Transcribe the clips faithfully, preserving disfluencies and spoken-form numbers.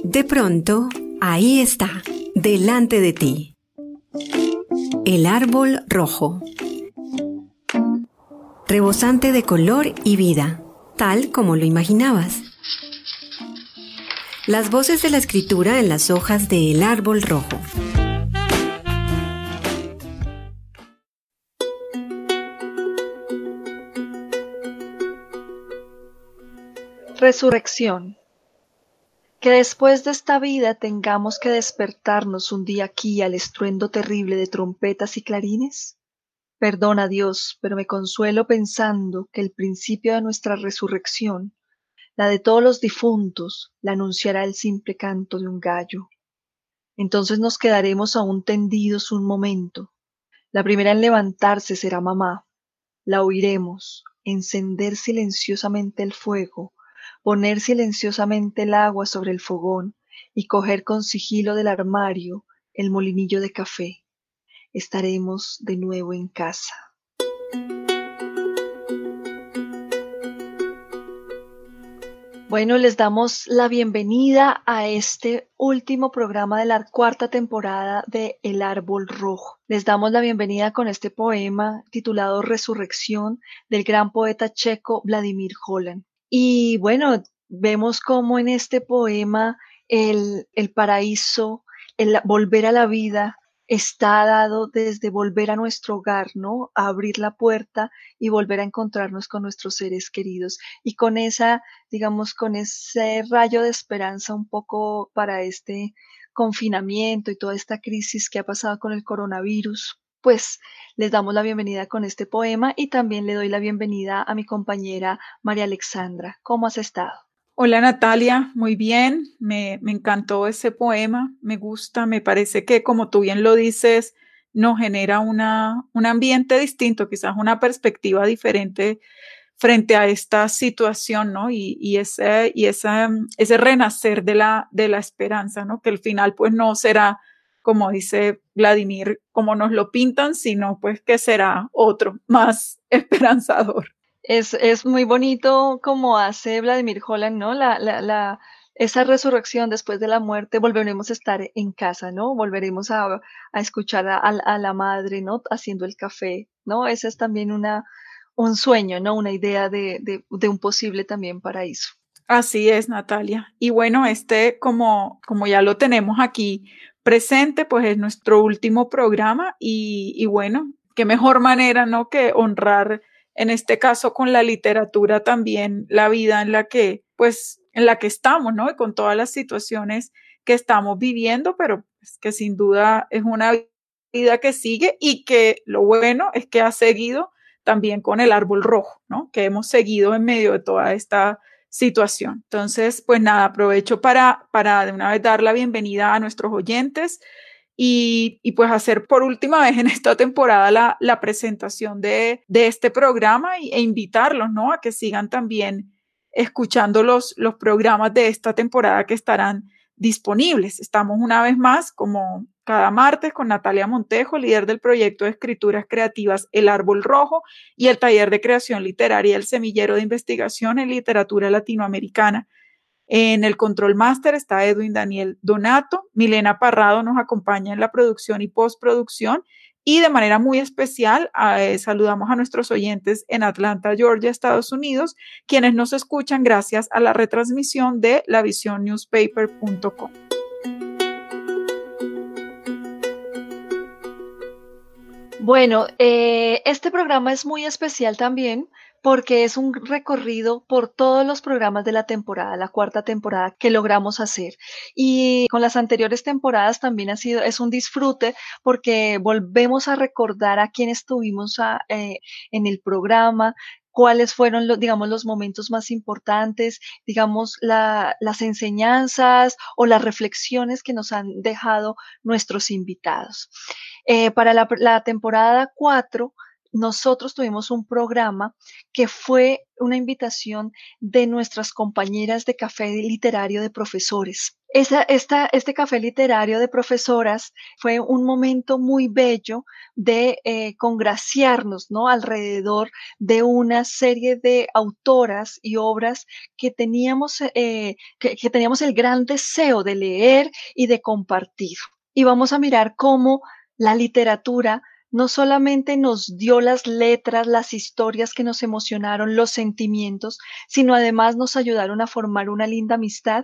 De pronto, ahí está, delante de ti. El árbol rojo. Rebosante de color y vida, tal como lo imaginabas. Las voces de la escritura en las hojas de El árbol rojo. Resurrección. Que después de esta vida tengamos que despertarnos un día aquí al estruendo terrible de trompetas y clarines. Perdona, Dios, pero me consuelo pensando que el principio de nuestra resurrección, la de todos los difuntos, la anunciará el simple canto de un gallo. Entonces nos quedaremos aún tendidos un momento. La primera en levantarse será mamá. La oiremos, encender silenciosamente el fuego, poner silenciosamente el agua sobre el fogón y coger con sigilo del armario el molinillo de café. Estaremos de nuevo en casa. Bueno, les damos la bienvenida a este último programa de la cuarta temporada de El árbol rojo. Les damos la bienvenida con este poema titulado Resurrección del gran poeta checo Vladimír Holan. Y bueno, vemos cómo en este poema el, el paraíso, el volver a la vida, está dado desde volver a nuestro hogar, ¿no? A abrir la puerta y volver a encontrarnos con nuestros seres queridos. Y con esa, digamos, con ese rayo de esperanza un poco para este confinamiento y toda esta crisis que ha pasado con el coronavirus, pues les damos la bienvenida con este poema y también le doy la bienvenida a mi compañera María Alexandra. ¿Cómo has estado? Hola Natalia, muy bien, me, me encantó ese poema, me gusta, me parece que como tú bien lo dices, nos genera una, un ambiente distinto, quizás una perspectiva diferente frente a esta situación, ¿no? Y, y, ese, y esa, ese renacer de la, de la esperanza, ¿no? Que al final pues no será, como dice Vladimir, como nos lo pintan, sino pues que será otro, más esperanzador. Es, es muy bonito como hace Vladimir Holland, ¿no? La, la, la, esa resurrección después de la muerte, volveremos a estar en casa, ¿no? Volveremos a, a escuchar a, a la madre, ¿no? Haciendo el café, ¿no? Esa es también una, un sueño, ¿no? Una idea de, de, de un posible también paraíso. Así es, Natalia. Y bueno, este, como, como ya lo tenemos aquí presente, pues es nuestro último programa y, y bueno, qué mejor manera, ¿no? Que honrar, en este caso con la literatura también, la vida en la que, pues, en la que estamos, ¿no? Y con todas las situaciones que estamos viviendo, pero pues, que sin duda es una vida que sigue y que lo bueno es que ha seguido también con el árbol rojo, ¿no? Que hemos seguido en medio de toda esta situación. Entonces, pues nada, aprovecho para, para de una vez dar la bienvenida a nuestros oyentes y, y pues hacer por última vez en esta temporada la, la presentación de, de este programa y, e invitarlos, ¿no? A que sigan también escuchando los, los programas de esta temporada que estarán disponibles. Estamos una vez más, como cada martes, con Natalia Montejo, líder del proyecto de escrituras creativas El Árbol Rojo y el taller de creación literaria El Semillero de Investigación en Literatura Latinoamericana. En el Control Master está Edwin Daniel Donato, Milena Parrado nos acompaña en la producción y postproducción y de manera muy especial eh, saludamos a nuestros oyentes en Atlanta, Georgia, Estados Unidos, quienes nos escuchan gracias a la retransmisión de la visión newspaper punto com. Bueno, eh, este programa es muy especial también porque es un recorrido por todos los programas de la temporada, la cuarta temporada que logramos hacer. Y con las anteriores temporadas también ha sido, es un disfrute porque volvemos a recordar a quienes estuvimos a, eh, en el programa, cuáles fueron los, digamos, los momentos más importantes, digamos, la, las enseñanzas o las reflexiones que nos han dejado nuestros invitados. Eh, para la, la temporada cuatro nosotros tuvimos un programa que fue una invitación de nuestras compañeras de café literario de profesores. Esa, esta, este café literario de profesoras fue un momento muy bello de eh, congraciarnos, ¿no? Alrededor de una serie de autoras y obras que teníamos, eh, que, que teníamos el gran deseo de leer y de compartir. Y vamos a mirar cómo la literatura no solamente nos dio las letras, las historias que nos emocionaron, los sentimientos, sino además nos ayudaron a formar una linda amistad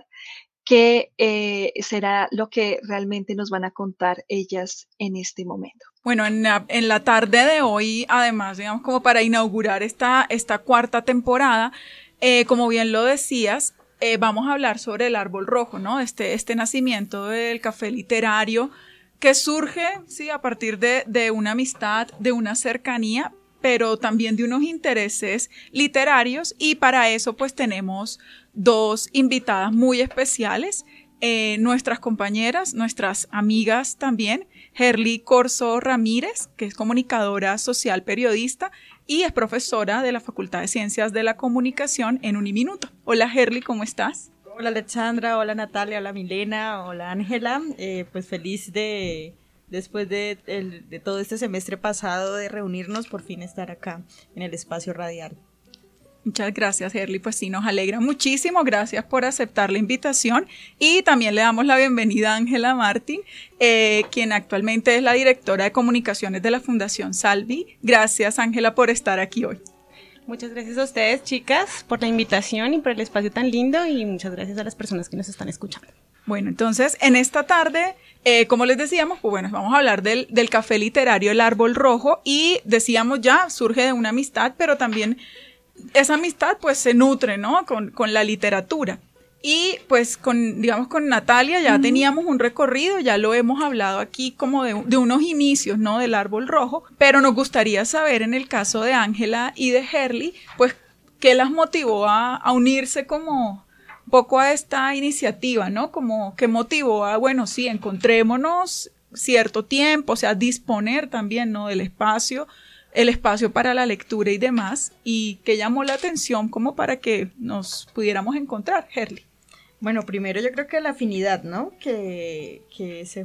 que eh, será lo que realmente nos van a contar ellas en este momento. Bueno, en la, en la tarde de hoy, además, digamos, como para inaugurar esta, esta cuarta temporada, eh, como bien lo decías, eh, vamos a hablar sobre el árbol rojo, ¿no? Este, este nacimiento del café literario que surge, sí, a partir de, de una amistad, de una cercanía, pero también de unos intereses literarios, y para eso pues tenemos dos invitadas muy especiales, eh, nuestras compañeras, nuestras amigas también, Herly Corzo Ramírez, que es comunicadora social periodista y es profesora de la Facultad de Ciencias de la Comunicación en Uniminuto. Hola Herly, ¿cómo estás? Hola Alexandra, hola Natalia, hola Milena, hola Ángela, eh, pues feliz de, después de, de, de todo este semestre pasado de reunirnos, por fin estar acá en el espacio radial. Muchas gracias, Herly, pues sí, nos alegra muchísimo, gracias por aceptar la invitación, y también le damos la bienvenida a Ángela Martín, eh, quien actualmente es la directora de comunicaciones de la Fundación Salvi. Gracias, Ángela, por estar aquí hoy. Muchas gracias a ustedes, chicas, por la invitación y por el espacio tan lindo, y muchas gracias a las personas que nos están escuchando. Bueno, entonces, en esta tarde, eh, como les decíamos, pues bueno, vamos a hablar del, del café literario El Árbol Rojo, y decíamos ya, surge de una amistad, pero también esa amistad pues se nutre, ¿no? Con, con la literatura. Y pues con, digamos, con Natalia ya uh-huh. teníamos un recorrido, ya lo hemos hablado aquí como de, de unos inicios, ¿no? Del Árbol Rojo, pero nos gustaría saber en el caso de Ángela y de Herly, pues, ¿qué las motivó a, a unirse como un poco a esta iniciativa, ¿no? Como, ¿qué motivó a, bueno, sí, encontrémonos cierto tiempo, o sea, disponer también, ¿no? Del espacio, el espacio para la lectura y demás, y que llamó la atención como para que nos pudiéramos encontrar, Herly? Bueno, primero yo creo que la afinidad, ¿no? Que, que se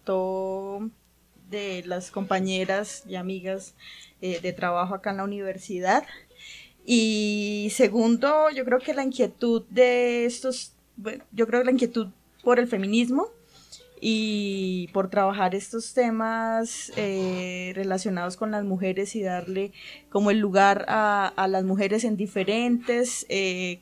juntó de las compañeras y amigas eh, de trabajo acá en la universidad. Y segundo, yo creo que la inquietud de estos, bueno, yo creo que la inquietud por el feminismo y por trabajar estos temas eh, relacionados con las mujeres y darle como el lugar a, a las mujeres en diferentes eh,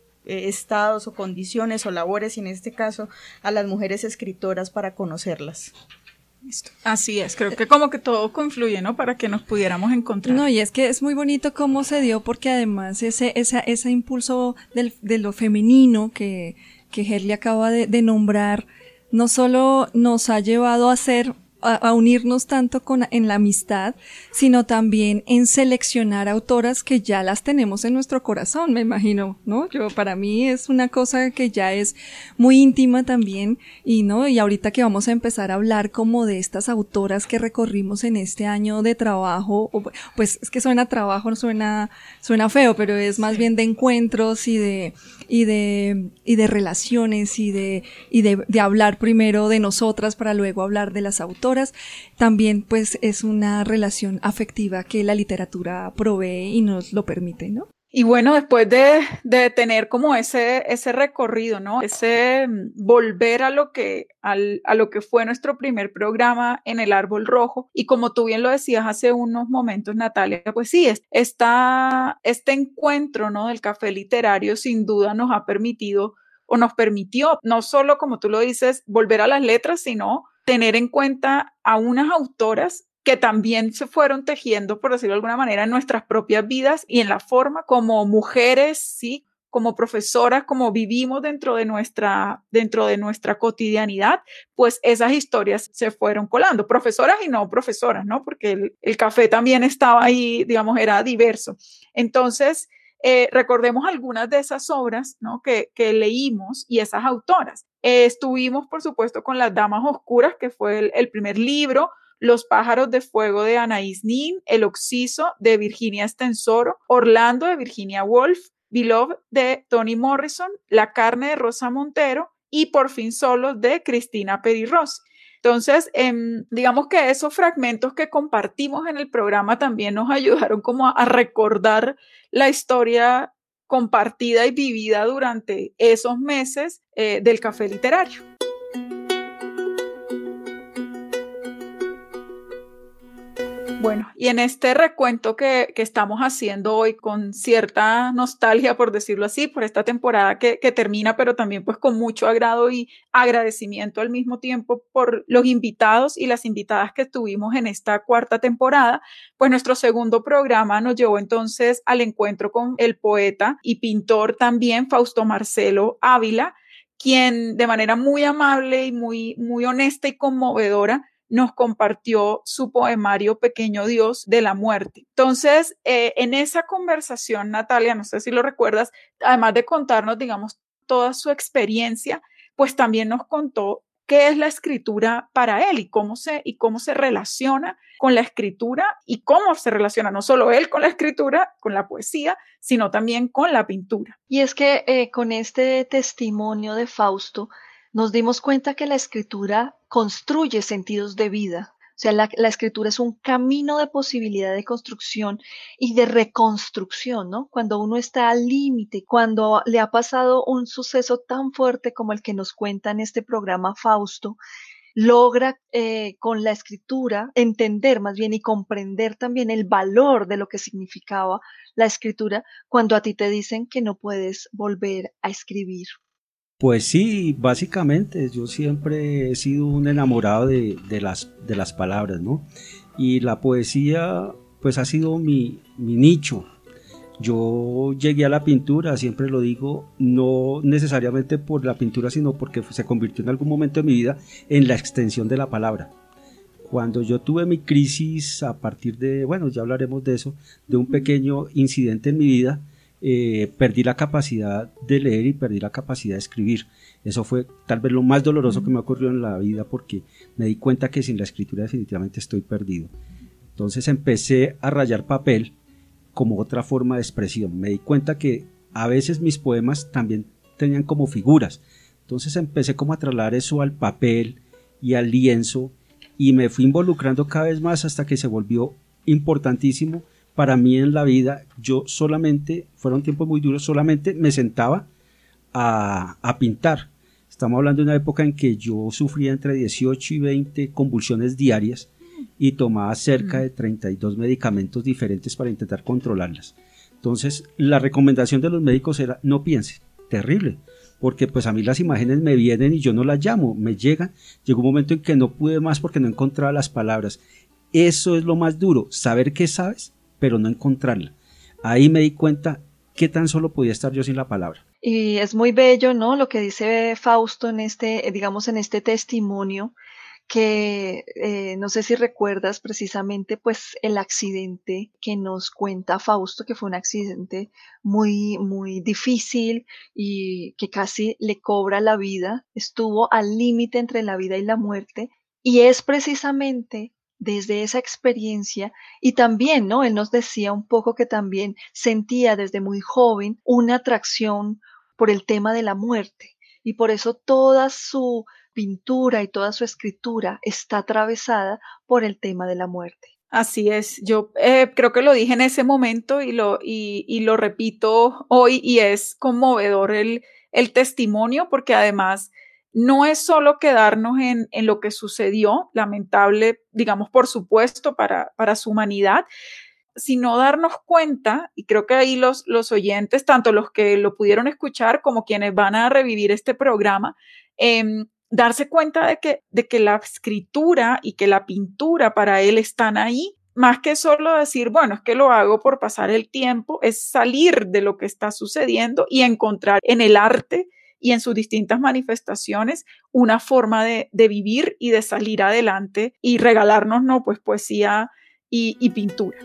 estados o condiciones o labores, y en este caso a las mujeres escritoras para conocerlas. Listo. Así es, creo que como que todo confluye, ¿no? Para que nos pudiéramos encontrar. No, y es que es muy bonito cómo se dio, porque además ese, esa, ese impulso del, de lo femenino que, que Herly acaba de, de nombrar, no solo nos ha llevado a ser A, a unirnos tanto con, en la amistad, sino también en seleccionar autoras que ya las tenemos en nuestro corazón, me imagino, ¿no? Yo, para mí es una cosa que ya es muy íntima también, y no, y ahorita que vamos a empezar a hablar como de estas autoras que recorrimos en este año de trabajo, pues es que suena trabajo, suena, suena feo, pero es más bien de encuentros y de, y de, y de relaciones y de, y de, de hablar primero de nosotras para luego hablar de las autoras. También pues es una relación afectiva que la literatura provee y nos lo permite, ¿no? Y bueno, después de, de tener como ese, ese recorrido, ¿no? Ese volver a lo que, al, a lo que fue nuestro primer programa en El Árbol Rojo, y como tú bien lo decías hace unos momentos, Natalia, pues sí, esta, este encuentro, ¿no? Del café literario sin duda nos ha permitido o nos permitió no solo, como tú lo dices, volver a las letras, sino tener en cuenta a unas autoras que también se fueron tejiendo, por decirlo de alguna manera, en nuestras propias vidas y en la forma como mujeres, sí, como profesoras, como vivimos dentro de nuestra, dentro de nuestra cotidianidad, pues esas historias se fueron colando, profesoras y no profesoras, ¿no? Porque el, el café también estaba ahí, digamos, era diverso. Entonces, Eh, recordemos algunas de esas obras, ¿no? que, que leímos y esas autoras. Eh, estuvimos, por supuesto, con Las Damas Oscuras, que fue el, el primer libro. Los pájaros de fuego de Anaïs Nin, El Oxiso de Virginia Estensoro, Orlando de Virginia Woolf, Beloved de Toni Morrison, La carne de Rosa Montero y Por fin solos de Cristina Peri Rossi. Entonces, eh, digamos que esos fragmentos que compartimos en el programa también nos ayudaron como a, a recordar la historia compartida y vivida durante esos meses eh, del café literario. Bueno, y en este recuento que, que estamos haciendo hoy con cierta nostalgia, por decirlo así, por esta temporada que, que termina, pero también pues con mucho agrado y agradecimiento al mismo tiempo por los invitados y las invitadas que tuvimos en esta cuarta temporada, pues nuestro segundo programa nos llevó entonces al encuentro con el poeta y pintor también Fausto Marcelo Ávila, quien de manera muy amable y muy, muy honesta y conmovedora nos compartió su poemario Pequeño Dios de la muerte. Entonces, eh, en esa conversación, Natalia, no sé si lo recuerdas, además de contarnos, digamos, toda su experiencia, pues también nos contó qué es la escritura para él y cómo se, y cómo se relaciona con la escritura y cómo se relaciona no solo él con la escritura, con la poesía, sino también con la pintura. Y es que eh, con este testimonio de Fausto, nos dimos cuenta que la escritura construye sentidos de vida. O sea, la, la escritura es un camino de posibilidad de construcción y de reconstrucción, ¿no? Cuando uno está al límite, cuando le ha pasado un suceso tan fuerte como el que nos cuenta en este programa Fausto, logra eh, con la escritura entender más bien y comprender también el valor de lo que significaba la escritura cuando a ti te dicen que no puedes volver a escribir. Pues sí, básicamente yo siempre he sido un enamorado de, de, las, de las palabras, ¿no? Y la poesía pues ha sido mi, mi nicho. Yo llegué a la pintura, siempre lo digo, no necesariamente por la pintura, sino porque se convirtió en algún momento de mi vida en la extensión de la palabra. Cuando yo tuve mi crisis a partir de, bueno, ya hablaremos de eso, de un pequeño incidente en mi vida, Eh, perdí la capacidad de leer y perdí la capacidad de escribir. Eso fue tal vez lo más doloroso que me ocurrió en la vida, porque me di cuenta que sin la escritura definitivamente estoy perdido. Entonces empecé a rayar papel como otra forma de expresión. Me di cuenta que a veces mis poemas también tenían como figuras. Entonces empecé como a trasladar eso al papel y al lienzo y me fui involucrando cada vez más hasta que se volvió importantísimo para mí en la vida. Yo solamente, fueron tiempos muy duros, solamente me sentaba a, a pintar. Estamos hablando de una época en que yo sufría entre dieciocho y veinte convulsiones diarias y tomaba cerca de treinta y dos medicamentos diferentes para intentar controlarlas. Entonces, la recomendación de los médicos era, no piense, terrible, porque pues a mí las imágenes me vienen y yo no las llamo, me llegan. Llegó un momento en que no pude más porque no encontraba las palabras. Eso es lo más duro, saber que sabes, pero no encontrarla. Ahí me di cuenta qué tan solo podía estar yo sin la palabra. Y es muy bello, ¿no? Lo que dice Fausto en este, digamos, en este testimonio, que eh, no sé si recuerdas precisamente pues el accidente que nos cuenta Fausto, que fue un accidente muy, muy difícil y que casi le cobra la vida, estuvo al límite entre la vida y la muerte, y es precisamente desde esa experiencia, y también, ¿no? Él nos decía un poco que también sentía desde muy joven una atracción por el tema de la muerte, y por eso toda su pintura y toda su escritura está atravesada por el tema de la muerte. Así es, yo eh, creo que lo dije en ese momento y lo, y, y lo repito hoy, y es conmovedor el, el testimonio, porque además no es solo quedarnos en, en lo que sucedió, lamentable, digamos, por supuesto, para, para su humanidad, sino darnos cuenta, y creo que ahí los, los oyentes, tanto los que lo pudieron escuchar como quienes van a revivir este programa, eh, darse cuenta de que, de que la escritura y que la pintura para él están ahí, más que solo decir, bueno, es que lo hago por pasar el tiempo, es salir de lo que está sucediendo y encontrar en el arte y en sus distintas manifestaciones una forma de, de vivir y de salir adelante y regalarnos, ¿no? Pues poesía y, y pintura.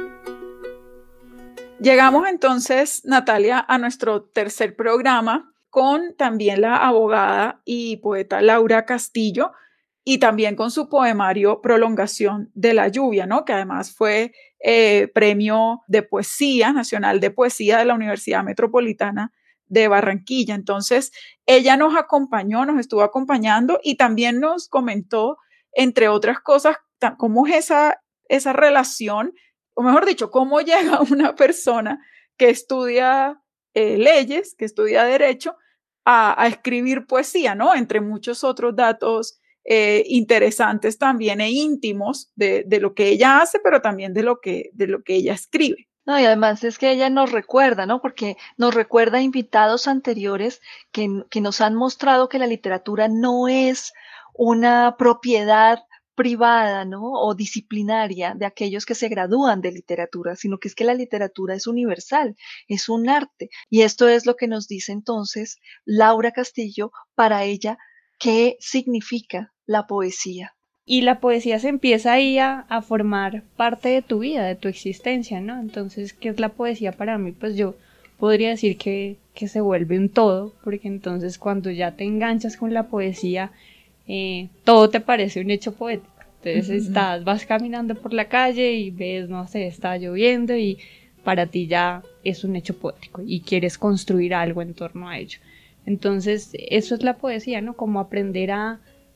Llegamos entonces, Natalia, a nuestro tercer programa con también la abogada y poeta Laura Castillo, y también con su poemario Prolongación de la lluvia, ¿no? Que además fue eh, premio de poesía, nacional de poesía de la Universidad Metropolitana de Barranquilla. Entonces, ella nos acompañó, nos estuvo acompañando y también nos comentó, entre otras cosas, cómo es esa, esa relación, o mejor dicho, cómo llega una persona que estudia eh, leyes, que estudia derecho, a, a escribir poesía, ¿no? Entre muchos otros datos Eh, interesantes también e íntimos de, de lo que ella hace, pero también de lo que, de lo que ella escribe. No, y además es que ella nos recuerda, ¿no? Porque nos recuerda a invitados anteriores que, que nos han mostrado que la literatura no es una propiedad privada, ¿no? O disciplinaria de aquellos que se gradúan de literatura, sino que es que la literatura es universal, es un arte. Y esto es lo que nos dice entonces Laura Castillo para ella. ¿Qué significa la poesía? Y la poesía se empieza ahí a, a formar parte de tu vida, de tu existencia, ¿no? Entonces, ¿qué es la poesía para mí? Pues yo podría decir que, que se vuelve un todo, porque entonces cuando ya te enganchas con la poesía, eh, todo te parece un hecho poético. Entonces uh-huh. estás, vas caminando por la calle y ves, no sé, está lloviendo y para ti ya es un hecho poético y quieres construir algo en torno a ello. Entonces, eso es la poesía, ¿no? Como aprender a,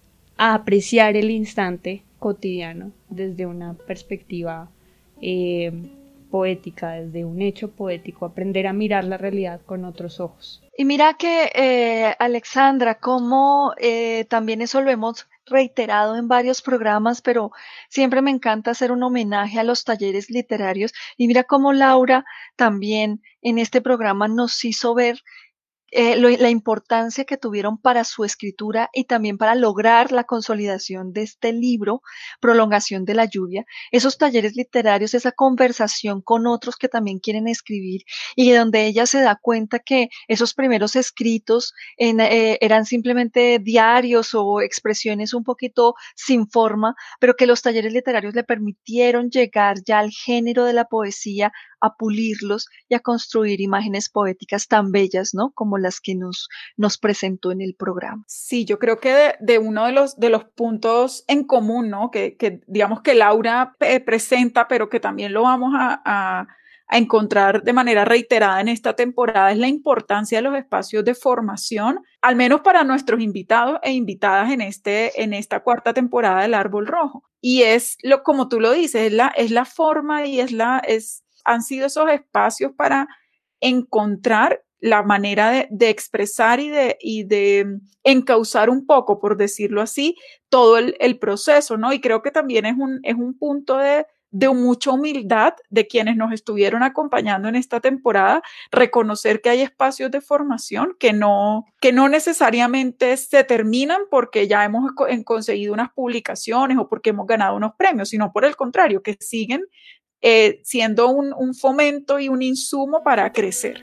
a apreciar el instante cotidiano desde una perspectiva eh, poética, desde un hecho poético, aprender a mirar la realidad con otros ojos. Y mira que, eh, Alexandra, como eh, también eso lo hemos reiterado en varios programas, pero siempre me encanta hacer un homenaje a los talleres literarios. Y mira cómo Laura también en este programa nos hizo ver Eh, lo, la importancia que tuvieron para su escritura y también para lograr la consolidación de este libro, Prolongación de la lluvia, esos talleres literarios, esa conversación con otros que también quieren escribir y donde ella se da cuenta que esos primeros escritos en, eh, eran simplemente diarios o expresiones un poquito sin forma, pero que los talleres literarios le permitieron llegar ya al género de la poesía, a pulirlos y a construir imágenes poéticas tan bellas, ¿no? Como las que nos, nos presentó en el programa. Sí, yo creo que de, de uno de los, de los puntos en común, ¿no? Que, que digamos que Laura eh, presenta, pero que también lo vamos a, a, a encontrar de manera reiterada en esta temporada, es la importancia de los espacios de formación, al menos para nuestros invitados e invitadas en, este, en esta cuarta temporada del Árbol Rojo. Y es, lo, como tú lo dices, es la, es la forma y es la... Es, han sido esos espacios para encontrar la manera de, de expresar y de, y de encauzar un poco, por decirlo así, todo el, el proceso, ¿no? Y creo que también es un, es un punto de, de mucha humildad de quienes nos estuvieron acompañando en esta temporada, reconocer que hay espacios de formación que no, que no necesariamente se terminan porque ya hemos conseguido unas publicaciones o porque hemos ganado unos premios, sino por el contrario, que siguen Eh, siendo un, un fomento y un insumo para crecer.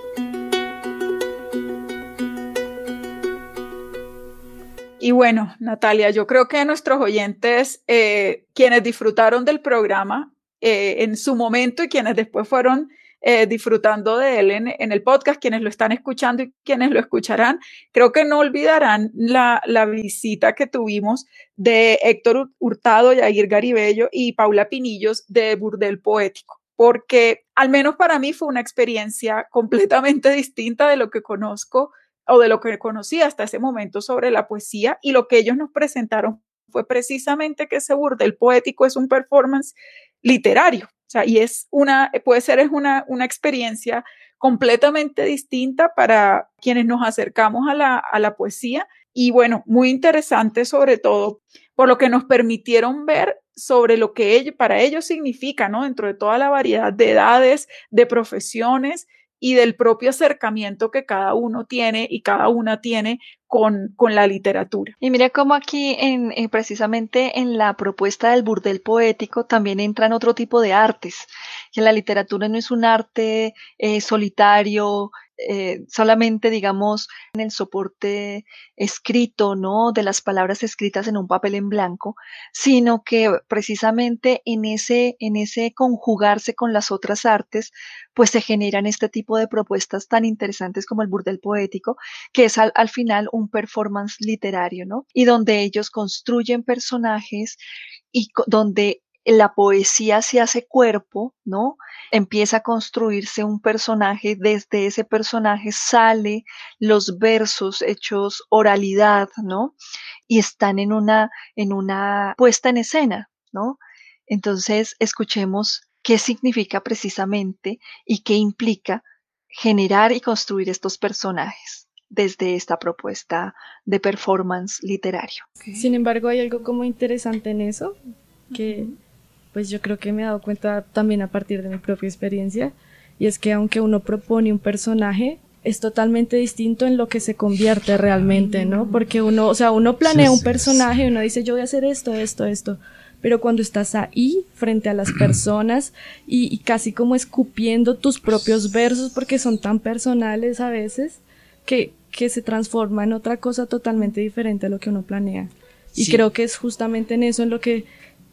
Y bueno, Natalia, yo creo que nuestros oyentes, eh, quienes disfrutaron del programa eh, en su momento y quienes después fueron eh, disfrutando de él en, en el podcast, quienes lo están escuchando y quienes lo escucharán, creo que no olvidarán la, la visita que tuvimos de Héctor Hurtado, Yair Garibello y Paula Pinillos de Burdel Poético, porque al menos para mí fue una experiencia completamente distinta de lo que conozco o de lo que conocí hasta ese momento sobre la poesía, y lo que ellos nos presentaron fue precisamente que ese Burdel Poético es un performance literario. O sea, y es una, puede ser es una, una experiencia completamente distinta para quienes nos acercamos a la, a la poesía, y bueno, muy interesante sobre todo por lo que nos permitieron ver sobre lo que ello, para ellos significa, ¿no? Dentro de toda la variedad de edades, de profesiones y del propio acercamiento que cada uno tiene y cada una tiene con, con la literatura. Y mira cómo aquí en, en precisamente en la propuesta del Burdel Poético también entran otro tipo de artes, que la literatura no es un arte eh, solitario, eh, solamente, digamos, en el soporte escrito, ¿no? De las palabras escritas en un papel en blanco, sino que precisamente en ese, en ese conjugarse con las otras artes, pues se generan este tipo de propuestas tan interesantes como el burdel poético, que es al, al final un performance literario, ¿no? Y donde ellos construyen personajes y co- donde la poesía se hace cuerpo, ¿no? Empieza a construirse un personaje, desde ese personaje sale los versos hechos oralidad, ¿no? Y están en una, en una puesta en escena, ¿no? Entonces, escuchemos qué significa precisamente y qué implica generar y construir estos personajes desde esta propuesta de performance literario. Sin embargo, hay algo como interesante en eso, que pues yo creo que me he dado cuenta también a partir de mi propia experiencia, y es que aunque uno propone un personaje, es totalmente distinto en lo que se convierte realmente, ¿no? Porque uno, o sea, uno planea un personaje, uno dice, yo voy a hacer esto, esto, esto, pero cuando estás ahí, frente a las personas, y, y casi como escupiendo tus propios versos, porque son tan personales a veces, que, que se transforma en otra cosa totalmente diferente a lo que uno planea. Y sí, creo que es justamente en eso en lo que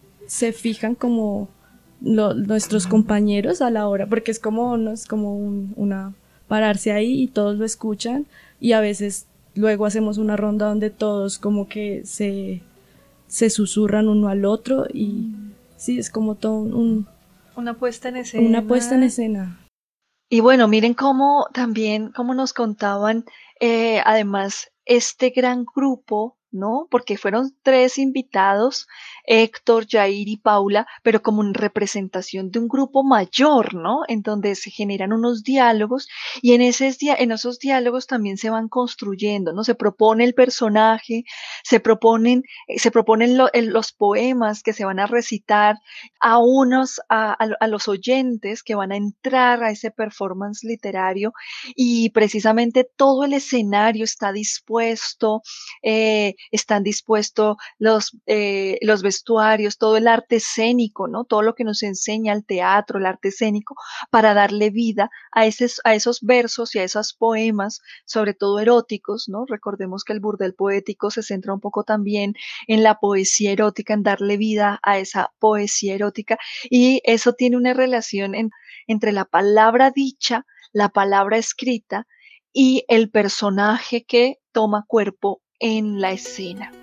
se fijan como lo, nuestros compañeros a la hora, porque es como, no es como un, una pararse ahí y todos lo escuchan, y a veces luego hacemos una ronda donde todos como que se, se susurran uno al otro, y sí, es como todo un, una puesta en escena. Una puesta en escena. Y bueno, miren cómo también, cómo nos contaban, eh, además, este gran grupo, ¿no? Porque fueron tres invitados, Héctor, Jair y Paula, pero como en representación de un grupo mayor, ¿no? En donde se generan unos diálogos, y en, ese, en esos diálogos también se van construyendo, ¿no? Se propone el personaje, se proponen, se proponen lo, los poemas que se van a recitar a unos, a, a, a los oyentes que van a entrar a ese performance literario, y precisamente todo el escenario está dispuesto, eh, están dispuestos los, eh, los vestuarios, todo el arte escénico, ¿no? Todo lo que nos enseña el teatro, el arte escénico, para darle vida a, ese, a esos versos y a esos poemas, sobre todo eróticos, ¿no? Recordemos que el burdel poético se centra un poco también en la poesía erótica, en darle vida a esa poesía erótica, y eso tiene una relación en, entre la palabra dicha, la palabra escrita y el personaje que toma cuerpo en la escena.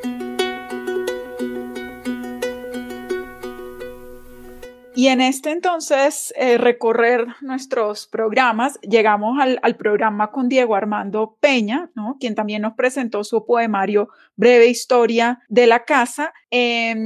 Y en este entonces eh, recorrer nuestros programas, llegamos al, al programa con Diego Armando Peña, ¿no? Quien también nos presentó su poemario Breve Historia de la Casa. Eh,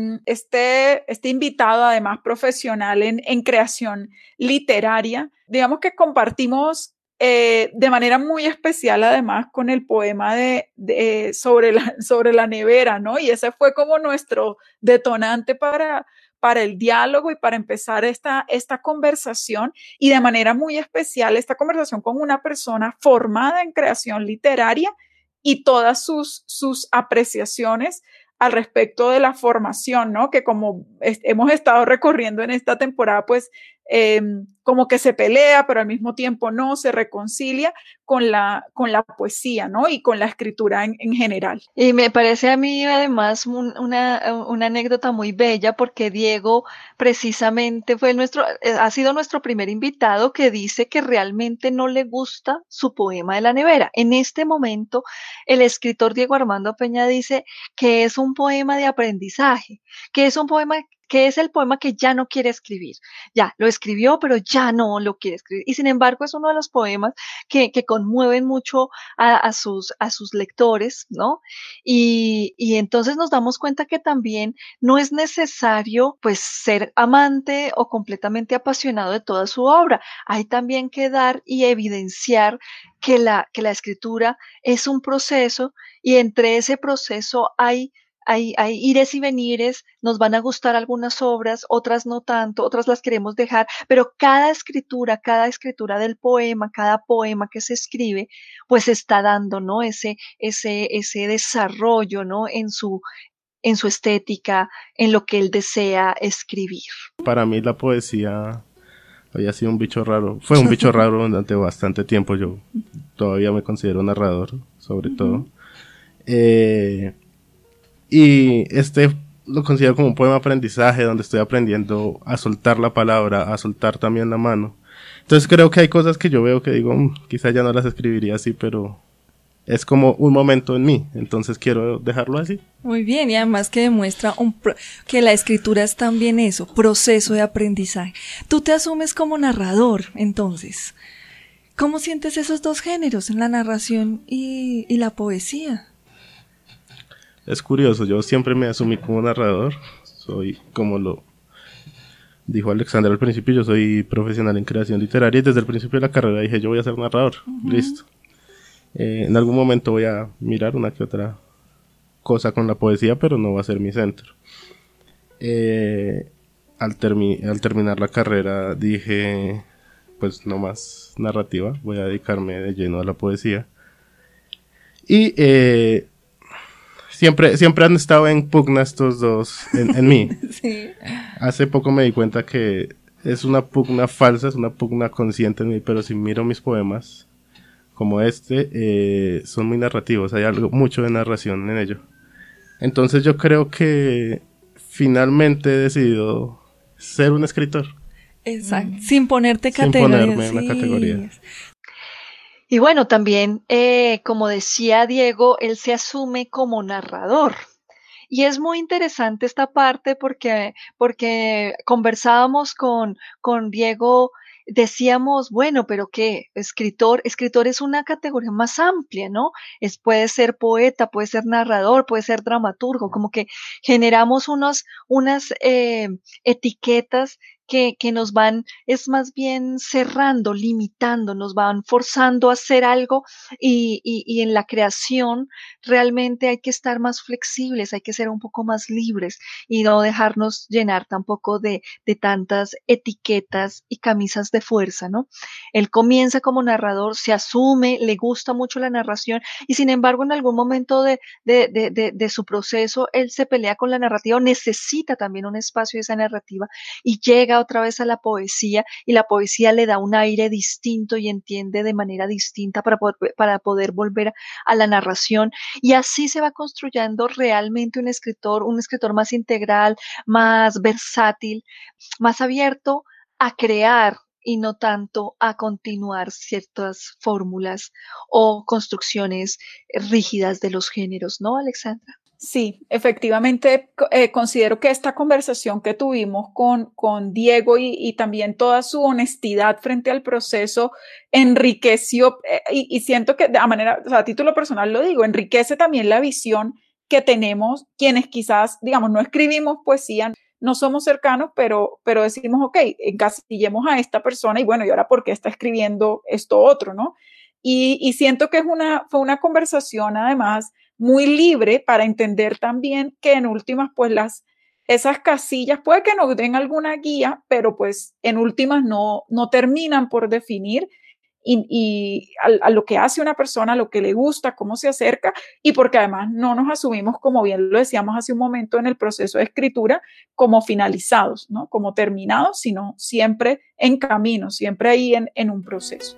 este, este invitado, además profesional en, en creación literaria, digamos que compartimos Eh, de manera muy especial, además, con el poema de, de, sobre, la, sobre la nevera, ¿no? Y ese fue como nuestro detonante para, para el diálogo y para empezar esta, esta conversación, y de manera muy especial esta conversación con una persona formada en creación literaria y todas sus, sus apreciaciones al respecto de la formación, ¿no? Que como es, hemos estado recorriendo en esta temporada, pues eh, como que se pelea, pero al mismo tiempo no, se reconcilia con la, con la poesía, ¿no? Y con la escritura en, en general. Y me parece a mí además un, una, una anécdota muy bella, porque Diego precisamente fue nuestro, ha sido nuestro primer invitado que dice que realmente no le gusta su poema de la nevera. En este momento, el escritor Diego Armando Peña dice que es un poema de aprendizaje, que es un poema que es el poema que ya no quiere escribir. Ya, lo escribió, pero ya no lo quiere escribir. Y sin embargo, es uno de los poemas que, que conmueven mucho a, a, sus, a sus lectores, ¿no? Y, y entonces nos damos cuenta que también no es necesario, pues, ser amante o completamente apasionado de toda su obra. Hay también que dar y evidenciar que la, que la escritura es un proceso, y entre ese proceso hay Hay, hay ires y venires, nos van a gustar algunas obras, otras no tanto, otras las queremos dejar, pero cada escritura, cada escritura del poema, cada poema que se escribe, pues está dando, ¿no? Ese, ese, ese desarrollo, ¿no? En su, en su estética, en lo que él desea escribir. Para mí la poesía había sido un bicho raro. Fue un bicho raro durante bastante tiempo. Yo todavía me considero narrador, sobre uh-huh. todo. Eh, y este lo considero como un poema de aprendizaje donde estoy aprendiendo a soltar la palabra, a soltar también la mano. Entonces creo que hay cosas que yo veo que digo, mmm, quizá ya no las escribiría así, pero es como un momento en mí, entonces quiero dejarlo así. Muy bien, y además que demuestra un pro- que la escritura es también eso, proceso de aprendizaje. Tú te asumes como narrador, entonces. ¿Cómo sientes esos dos géneros, la narración y, y la poesía? Es curioso, yo siempre me asumí como narrador, soy como lo dijo Alexandra al principio, yo soy profesional en creación literaria y desde el principio de la carrera dije yo voy a ser narrador, uh-huh. listo. Eh, en algún momento voy a mirar una que otra cosa con la poesía, pero no va a ser mi centro. Eh, al, termi- al terminar la carrera dije, pues no más narrativa, voy a dedicarme de lleno a la poesía. Y eh, siempre, siempre han estado en pugna estos dos en, en mí. Sí. Hace poco me di cuenta que es una pugna falsa, es una pugna consciente en mí, pero si miro mis poemas como este, eh, son muy narrativos, hay algo mucho de narración en ello. Entonces yo creo que finalmente he decidido ser un escritor. Exacto, mm. sin ponerte categorías. Sin ponerme en una categoría. Y bueno, también, eh, como decía Diego, él se asume como narrador. Y es muy interesante esta parte porque, porque conversábamos con, con Diego, decíamos, bueno, pero ¿qué? Escritor, escritor es una categoría más amplia, ¿no? Es, puede ser poeta, puede ser narrador, puede ser dramaturgo, como que generamos unos, unas eh, etiquetas que, que nos van, es más bien cerrando, limitando, nos van forzando a hacer algo y, y, y en la creación realmente hay que estar más flexibles, hay que ser un poco más libres y no dejarnos llenar tampoco de, de tantas etiquetas y camisas de fuerza, ¿no? Él comienza como narrador, se asume, le gusta mucho la narración y sin embargo en algún momento de, de, de, de, de su proceso él se pelea con la narrativa, necesita también un espacio de esa narrativa y llega otra vez a la poesía y la poesía le da un aire distinto y entiende de manera distinta para poder, para poder volver a la narración y así se va construyendo realmente un escritor, un escritor más integral, más versátil, más abierto a crear y no tanto a continuar ciertas fórmulas o construcciones rígidas de los géneros, ¿no, Alexandra? Sí, efectivamente, eh, considero que esta conversación que tuvimos con, con Diego y, y también toda su honestidad frente al proceso enriqueció eh, y, y siento que de manera, o sea, a título personal lo digo, enriquece también la visión que tenemos quienes quizás, digamos, no escribimos poesía, no somos cercanos, pero, pero decimos, ok, encasillemos a esta persona y bueno, ¿y ahora por qué está escribiendo esto otro, no? Y, y siento que es una, fue una conversación además muy libre para entender también que en últimas, pues las, esas casillas puede que nos den alguna guía, pero pues en últimas no, no terminan por definir y, y a, a lo que hace una persona, a lo que le gusta, cómo se acerca y porque además no nos asumimos, como bien lo decíamos hace un momento en el proceso de escritura, como finalizados, ¿no? Como terminados, sino siempre en camino, siempre ahí en, en un proceso.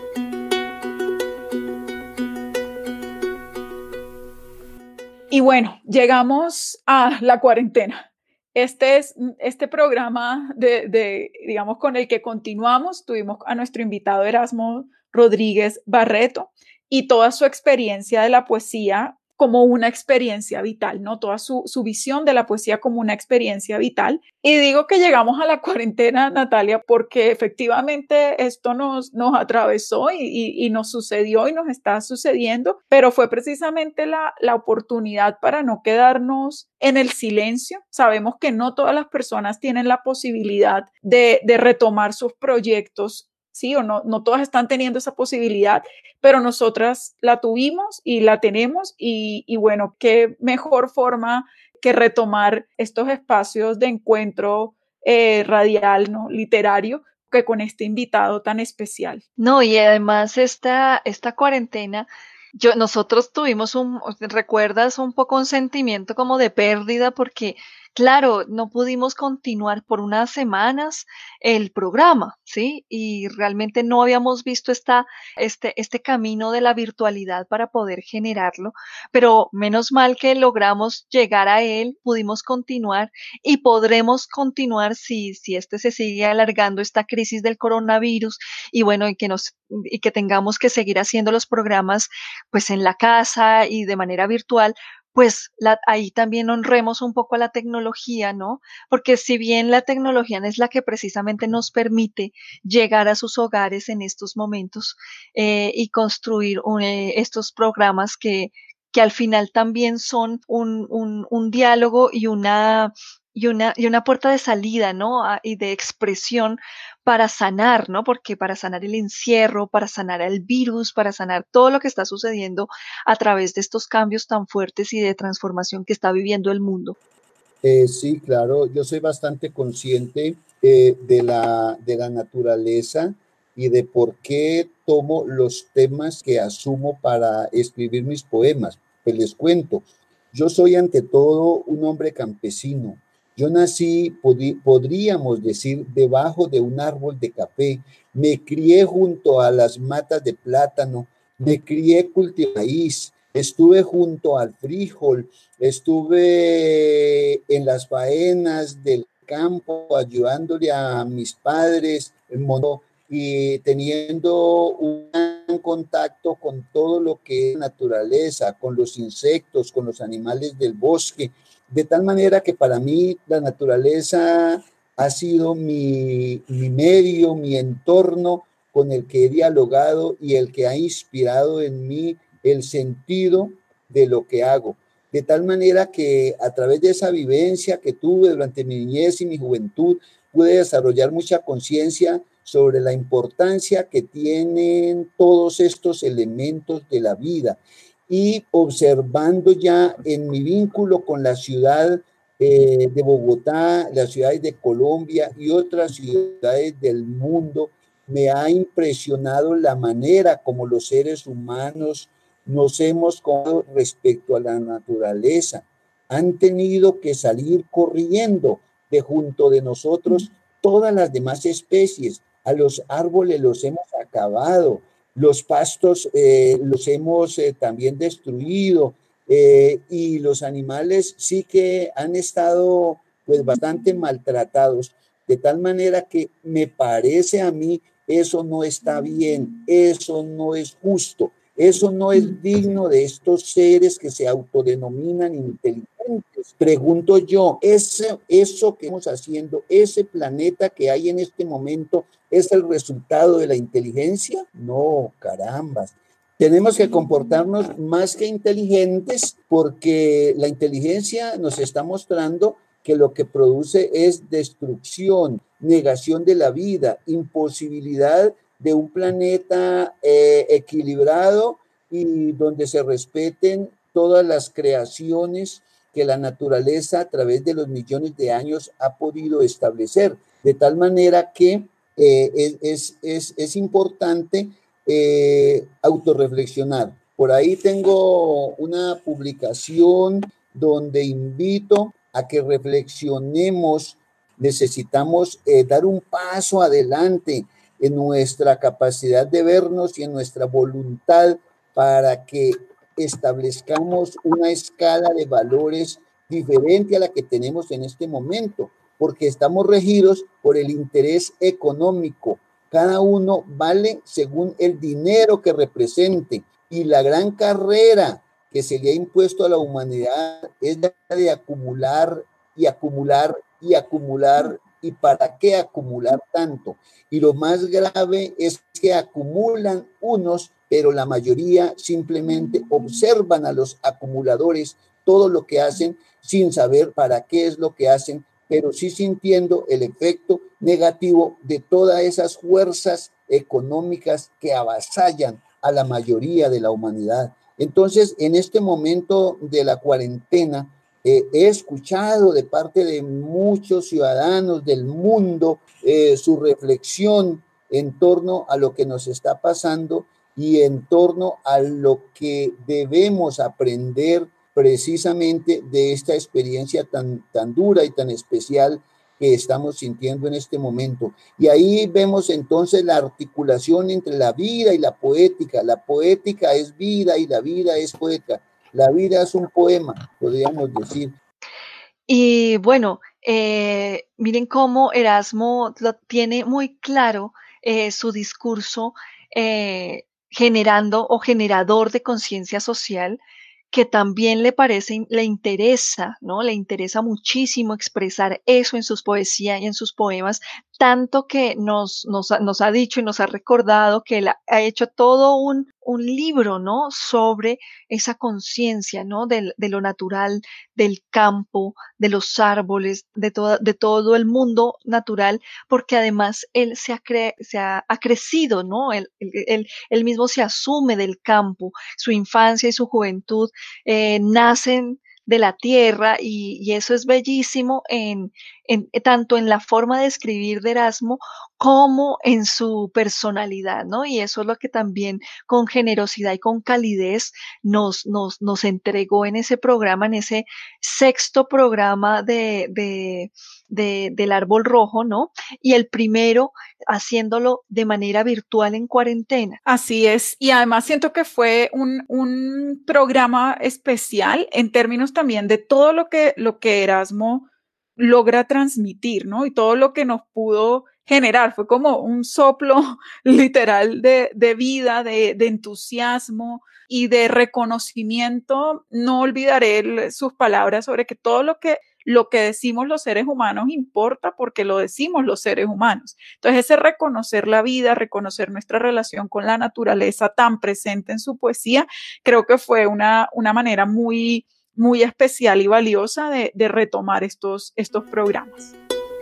Y bueno, llegamos a la cuarentena. Este es este programa de, de, digamos, con el que continuamos. Tuvimos a nuestro invitado Erasmo Rodríguez Barreto y toda su experiencia de la poesía como una experiencia vital, ¿no? Toda su, su visión de la poesía como una experiencia vital. Y digo que llegamos a la cuarentena, Natalia, porque efectivamente esto nos, nos atravesó y, y, y nos sucedió y nos está sucediendo, pero fue precisamente la, la oportunidad para no quedarnos en el silencio. Sabemos que no todas las personas tienen la posibilidad de, de retomar sus proyectos, sí o no, no todas están teniendo esa posibilidad, pero nosotras la tuvimos y la tenemos y, y bueno, qué mejor forma que retomar estos espacios de encuentro eh, radial, ¿no? Literario, que con este invitado tan especial. No, y además esta, esta cuarentena, yo, nosotros tuvimos un, ¿recuerdas un poco un sentimiento como de pérdida? Porque claro, no pudimos continuar por unas semanas el programa, ¿sí? Y realmente no habíamos visto esta, este, este camino de la virtualidad para poder generarlo, pero menos mal que logramos llegar a él, pudimos continuar y podremos continuar si, si este se sigue alargando esta crisis del coronavirus y bueno, y que nos, y que tengamos que seguir haciendo los programas pues en la casa y de manera virtual, pues la, ahí también honremos un poco a la tecnología, ¿no? Porque si bien la tecnología es la que precisamente nos permite llegar a sus hogares en estos momentos eh, y construir un, eh, estos programas que, que al final también son un, un, un diálogo y una, y, una, y una puerta de salida, ¿no? A, y de expresión para sanar, ¿no? Porque para sanar el encierro, para sanar el virus, para sanar todo lo que está sucediendo a través de estos cambios tan fuertes y de transformación que está viviendo el mundo. Eh, sí, claro, yo soy bastante consciente eh, de, la, de la naturaleza y de por qué tomo los temas que asumo para escribir mis poemas. Pues les cuento, yo soy ante todo un hombre campesino. Yo nací, pod- podríamos decir, debajo de un árbol de café. Me crié junto a las matas de plátano, me crié cultivando maíz, estuve junto al frijol, estuve en las faenas del campo ayudándole a mis padres y teniendo un gran contacto con todo lo que es naturaleza, con los insectos, con los animales del bosque, de tal manera que para mí la naturaleza ha sido mi, mi medio, mi entorno con el que he dialogado y el que ha inspirado en mí el sentido de lo que hago. De tal manera que a través de esa vivencia que tuve durante mi niñez y mi juventud, pude desarrollar mucha conciencia sobre la importancia que tienen todos estos elementos de la vida. Y observando ya en mi vínculo con la ciudad eh, de Bogotá, las ciudades de Colombia y otras ciudades del mundo, me ha impresionado la manera como los seres humanos nos hemos comportado respecto a la naturaleza. Han tenido que salir corriendo de junto de nosotros todas las demás especies. A los árboles los hemos acabado, los pastos eh, los hemos eh, también destruido eh, y los animales sí que han estado pues bastante maltratados, de tal manera que me parece a mí eso no está bien, eso no es justo. Eso no es digno de estos seres que se autodenominan inteligentes. Pregunto yo, ¿eso, eso que estamos haciendo, ese planeta que hay en este momento, es el resultado de la inteligencia? No, carambas. Tenemos que comportarnos más que inteligentes porque la inteligencia nos está mostrando que lo que produce es destrucción, negación de la vida, imposibilidad de un planeta eh, equilibrado y donde se respeten todas las creaciones que la naturaleza a través de los millones de años ha podido establecer. De tal manera que eh, es, es, es, es importante eh, autorreflexionar. Por ahí tengo una publicación donde invito a que reflexionemos. Necesitamos eh, dar un paso adelante en nuestra capacidad de vernos y en nuestra voluntad para que establezcamos una escala de valores diferente a la que tenemos en este momento, porque estamos regidos por el interés económico. Cada uno vale según el dinero que represente y la gran carrera que se le ha impuesto a la humanidad es la de acumular y acumular y acumular. ¿Y para qué acumular tanto? Y lo más grave es que acumulan unos, pero la mayoría simplemente observan a los acumuladores todo lo que hacen sin saber para qué es lo que hacen, pero sí sintiendo el efecto negativo de todas esas fuerzas económicas que avasallan a la mayoría de la humanidad. Entonces, en este momento de la cuarentena, Eh, he escuchado de parte de muchos ciudadanos del mundo eh, su reflexión en torno a lo que nos está pasando y en torno a lo que debemos aprender precisamente de esta experiencia tan, tan dura y tan especial que estamos sintiendo en este momento. Y ahí vemos entonces la articulación entre la vida y la poética. La poética es vida y la vida es poética. La vida es un poema, podríamos decir. Y bueno, eh, miren cómo Erasmo lo tiene muy claro, eh, su discurso, eh, generando o generador de conciencia social, que también le parece, le interesa, ¿no? Le interesa muchísimo expresar eso en sus poesías y en sus poemas, tanto que nos, nos, ha- nos ha dicho y nos ha recordado que él ha ha hecho todo un, un libro, ¿no? Sobre esa conciencia, ¿no? Del- de lo natural, del campo, de los árboles, de, toda- de todo el mundo natural, porque además él se ha, cre- se ha, ha crecido, ¿no? Él, él, él- él mismo se asume del campo, su infancia y su juventud eh, nacen de la tierra y, y eso es bellísimo en, en- tanto en la forma de escribir de Erasmo como en su personalidad, ¿no? Y eso es lo que también con generosidad y con calidez nos, nos, nos entregó en ese programa, en ese sexto programa de, de, de- del Árbol Rojo, ¿no? Y el primero haciéndolo de manera virtual en cuarentena. Así es, y además siento que fue un, un programa especial en términos también de todo lo que, lo que Erasmo logra transmitir, ¿no? Y todo lo que nos pudo generar, fue como un soplo literal de, de vida, de, de entusiasmo y de reconocimiento. No olvidaré el- sus palabras sobre que todo lo que, lo que decimos los seres humanos importa porque lo decimos los seres humanos. Entonces, ese reconocer la vida, reconocer nuestra relación con la naturaleza tan presente en su poesía, creo que fue una, una manera muy, muy especial y valiosa de, de retomar estos, estos programas.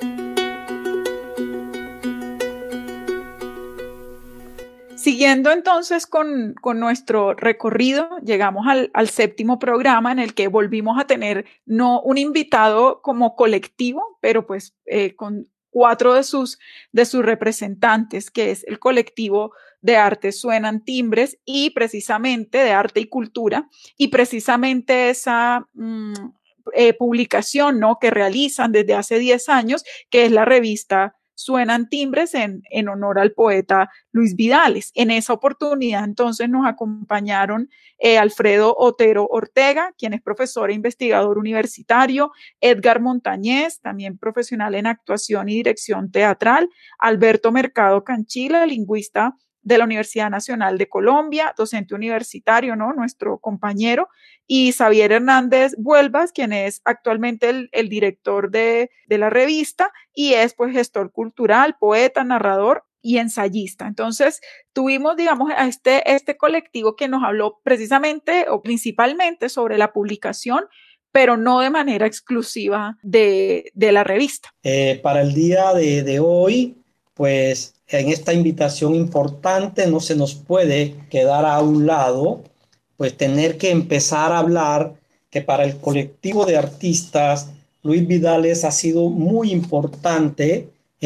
Siguiendo entonces con, con nuestro recorrido, llegamos al, al séptimo programa en el que volvimos a tener no un invitado como colectivo, pero pues eh, con cuatro de sus, de sus representantes, que es el colectivo de arte Suenan Timbres y precisamente de arte y cultura, y precisamente esa mmm, eh, publicación, ¿no?, que realizan desde hace diez años, que es la revista Suenan Timbres en, en honor al poeta Luis Vidales. En esa oportunidad entonces nos acompañaron eh, Alfredo Otero Ortega, quien es profesor e investigador universitario, Edgar Montañez, también profesional en actuación y dirección teatral, Alberto Mercado Canchila, lingüista de la Universidad Nacional de Colombia, docente universitario, ¿no?, nuestro compañero, y Xavier Hernández Vuelvas, quien es actualmente el, el director de, de la revista y es pues gestor cultural, poeta, narrador y ensayista. Entonces tuvimos, digamos, a este, este colectivo que nos habló precisamente o principalmente sobre la publicación, pero no de manera exclusiva de, de la revista. Eh, para el día de, de hoy, pues en esta invitación importante no se nos puede quedar a un lado, pues tener que empezar a hablar que para el colectivo de artistas Luis Vidales ha sido muy importante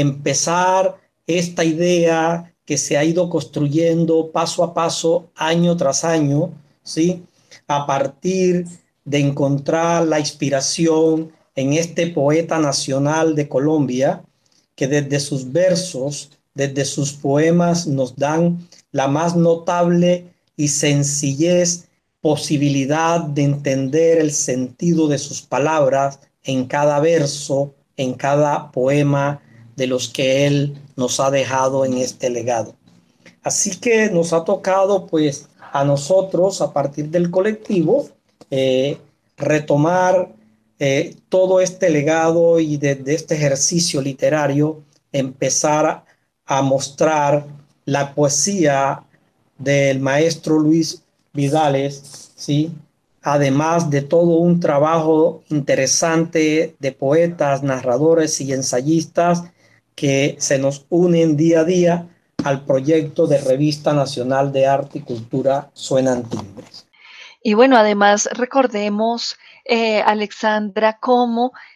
empezar esta idea que se ha ido construyendo paso a paso, año tras año, ¿sí?, a partir de encontrar la inspiración en este poeta nacional de Colombia, que desde sus versos, desde sus poemas nos dan la más notable y sencillez posibilidad de entender el sentido de sus palabras en cada verso, en cada poema de los que él nos ha dejado en este legado. Así que nos ha tocado pues a nosotros a partir del colectivo eh, retomar eh, todo este legado y desde de este ejercicio literario empezar a, a mostrar la poesía del maestro Luis Vidales, ¿sí?, además de todo un trabajo interesante de poetas, narradores y ensayistas que se nos unen día a día al proyecto de Revista Nacional de Arte y Cultura Suenan Timbres. Y bueno, además recordemos, eh, Alexandra, cómo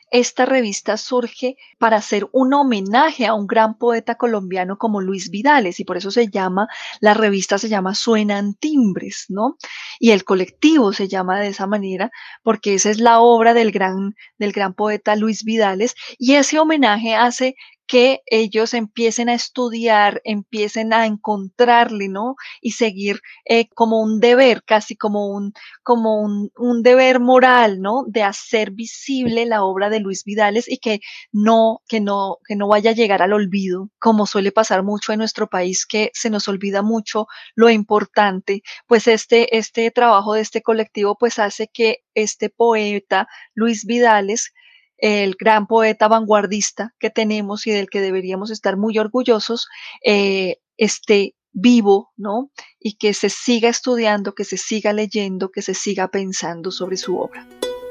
esta revista surge para hacer un homenaje a un gran poeta colombiano como Luis Vidales, y por eso se llama, la revista se llama Suenan Timbres, ¿no? Y el colectivo se llama de esa manera porque esa es la obra del gran, del gran poeta Luis Vidales, y ese homenaje hace que ellos empiecen a estudiar, empiecen a encontrarle, ¿no? Y seguir eh, como un deber, casi como un, como un, un deber moral, ¿no? De hacer visible la obra de Luis Vidales y que no, que no, que no vaya a llegar al olvido, como suele pasar mucho en nuestro país, que se nos olvida mucho lo importante. Pues este, este trabajo de este colectivo, pues hace que este poeta, Luis Vidales, el gran poeta vanguardista que tenemos y del que deberíamos estar muy orgullosos, eh, esté vivo, ¿no? Y que se siga estudiando, que se siga leyendo, que se siga pensando sobre su obra.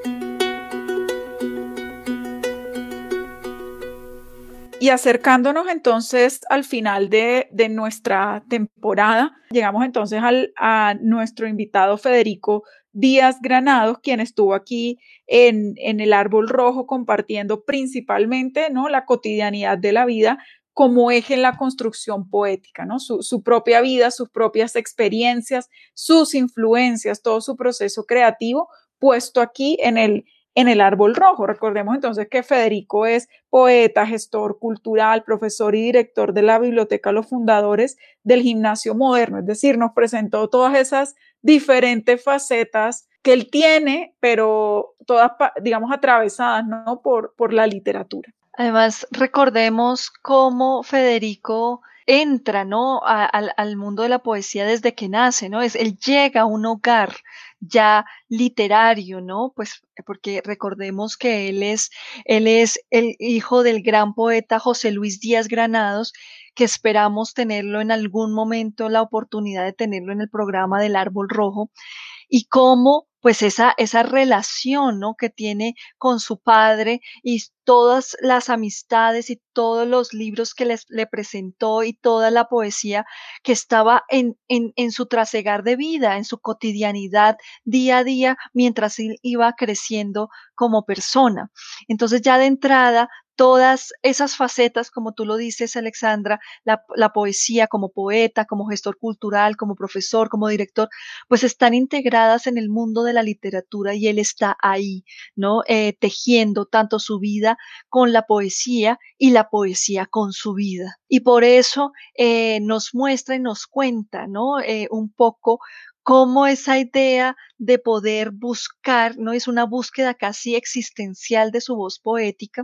Y acercándonos entonces al final de, de nuestra temporada, llegamos entonces al, a nuestro invitado Federico Díaz Granados, quien estuvo aquí en, en el Árbol Rojo compartiendo principalmente, ¿no?, la cotidianidad de la vida como eje en la construcción poética, ¿no? Su, su propia vida, sus propias experiencias, sus influencias, todo su proceso creativo puesto aquí en el en el Árbol Rojo. Recordemos entonces que Federico es poeta, gestor cultural, profesor y director de la Biblioteca Los Fundadores del Gimnasio Moderno, es decir, nos presentó todas esas diferentes facetas que él tiene, pero todas, digamos, atravesadas, ¿no?, por, por la literatura. Además, recordemos cómo Federico entra, ¿no?, a, al, al mundo de la poesía desde que nace, ¿no? Es, él llega a un hogar ya literario, ¿no? Pues porque recordemos que él es, él es el hijo del gran poeta José Luis Díaz Granados, que esperamos tenerlo en algún momento, la oportunidad de tenerlo en el programa del Árbol Rojo, y cómo pues esa, esa relación, ¿no?, que tiene con su padre y todas las amistades y todos los libros que les, le presentó y toda la poesía que estaba en, en, en su trasegar de vida, en su cotidianidad día a día mientras él iba creciendo como persona. Entonces ya de entrada, todas esas facetas, como tú lo dices, Alexandra, la, la poesía como poeta, como gestor cultural, como profesor, como director, pues están integradas en el mundo de la literatura y él está ahí, ¿no? Eh, tejiendo tanto su vida con la poesía y la poesía con su vida. Y por eso eh, nos muestra y nos cuenta, ¿no?, eh, un poco cómo esa idea de poder buscar, ¿no?, es una búsqueda casi existencial de su voz poética,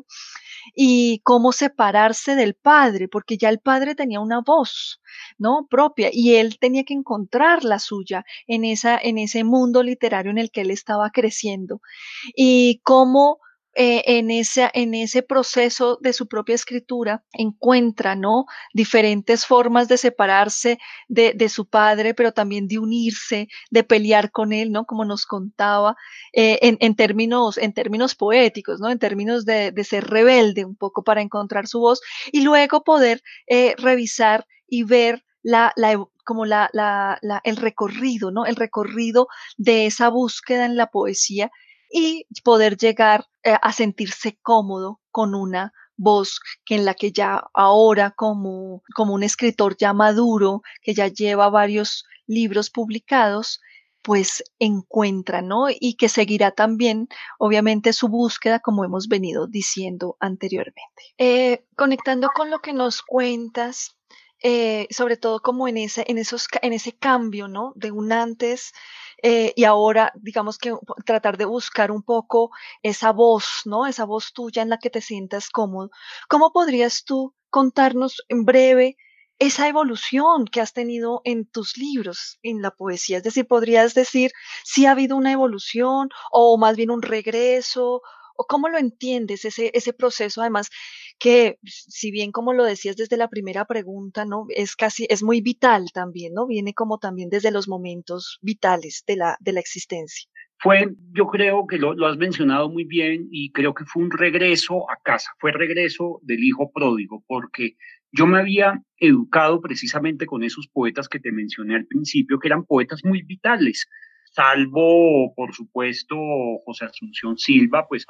y cómo separarse del padre, porque ya el padre tenía una voz, ¿no?, propia, y él tenía que encontrar la suya en esa, en ese mundo literario en el que él estaba creciendo, y cómo eh, en, ese, en ese proceso de su propia escritura encuentra, ¿no?, diferentes formas de separarse de, de su padre, pero también de unirse, de pelear con él, ¿no?, como nos contaba, eh, en, en, términos, en términos poéticos, ¿no?, en términos de, de ser rebelde un poco para encontrar su voz, y luego poder eh, revisar y ver la, la, como la, la, la, el recorrido, ¿no?, el recorrido de esa búsqueda en la poesía, y poder llegar eh, a sentirse cómodo con una voz que en la que ya ahora como, como un escritor ya maduro, que ya lleva varios libros publicados, pues encuentra, ¿no? Y que seguirá también, obviamente, su búsqueda, como hemos venido diciendo anteriormente. Eh, conectando con lo que nos cuentas, eh, sobre todo como en ese, en esos, en ese cambio, ¿no?, de un antes eh, y ahora, digamos que tratar de buscar un poco esa voz, ¿no?, esa voz tuya en la que te sientas cómodo. ¿Cómo podrías tú contarnos en breve esa evolución que has tenido en tus libros, en la poesía? Es decir, ¿podrías decir si ha habido una evolución o más bien un regreso? ¿O cómo lo entiendes ese, ese proceso? Además, que si bien como lo decías desde la primera pregunta, ¿no?, es casi, es muy vital también, ¿no? Viene como también desde los momentos vitales de la, de la existencia. Fue, yo creo que lo, lo has mencionado muy bien y creo que fue un regreso a casa, fue regreso del hijo pródigo, porque yo me había educado precisamente con esos poetas que te mencioné al principio, que eran poetas muy vitales, salvo, por supuesto, José Asunción Silva, pues que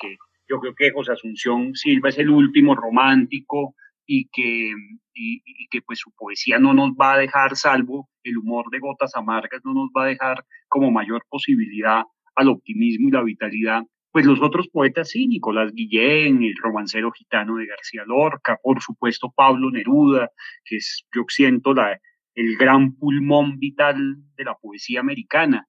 Yo creo que José Asunción Silva es el último romántico y que, y, y que pues su poesía no nos va a dejar, salvo el humor de Gotas Amargas, no nos va a dejar como mayor posibilidad al optimismo y la vitalidad. Pues los otros poetas sí, Nicolás Guillén, el romancero gitano de García Lorca, por supuesto Pablo Neruda, que es, yo siento, la, el gran pulmón vital de la poesía americana.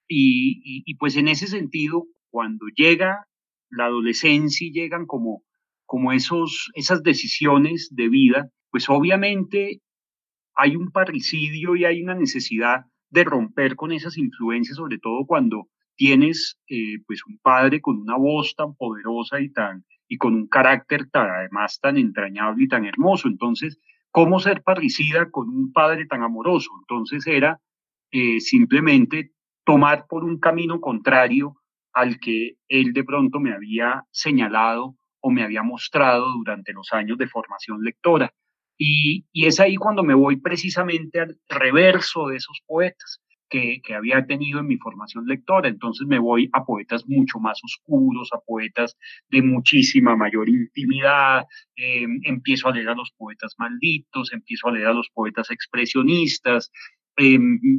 Y, y, y pues en ese sentido, cuando llega la adolescencia y llegan como, como esos, esas decisiones de vida, pues obviamente hay un parricidio y hay una necesidad de romper con esas influencias, sobre todo cuando tienes eh, pues un padre con una voz tan poderosa y tan y con un carácter tan, además tan entrañable y tan hermoso. Entonces, ¿cómo ser parricida con un padre tan amoroso? Entonces era eh, simplemente tomar por un camino contrario al que él de pronto me había señalado o me había mostrado durante los años de formación lectora. Y, y es ahí cuando me voy precisamente al reverso de esos poetas que, que había tenido en mi formación lectora. Entonces me voy a poetas mucho más oscuros, a poetas de muchísima mayor intimidad. Eh, empiezo a leer a los poetas malditos, empiezo a leer a los poetas expresionistas. Eh,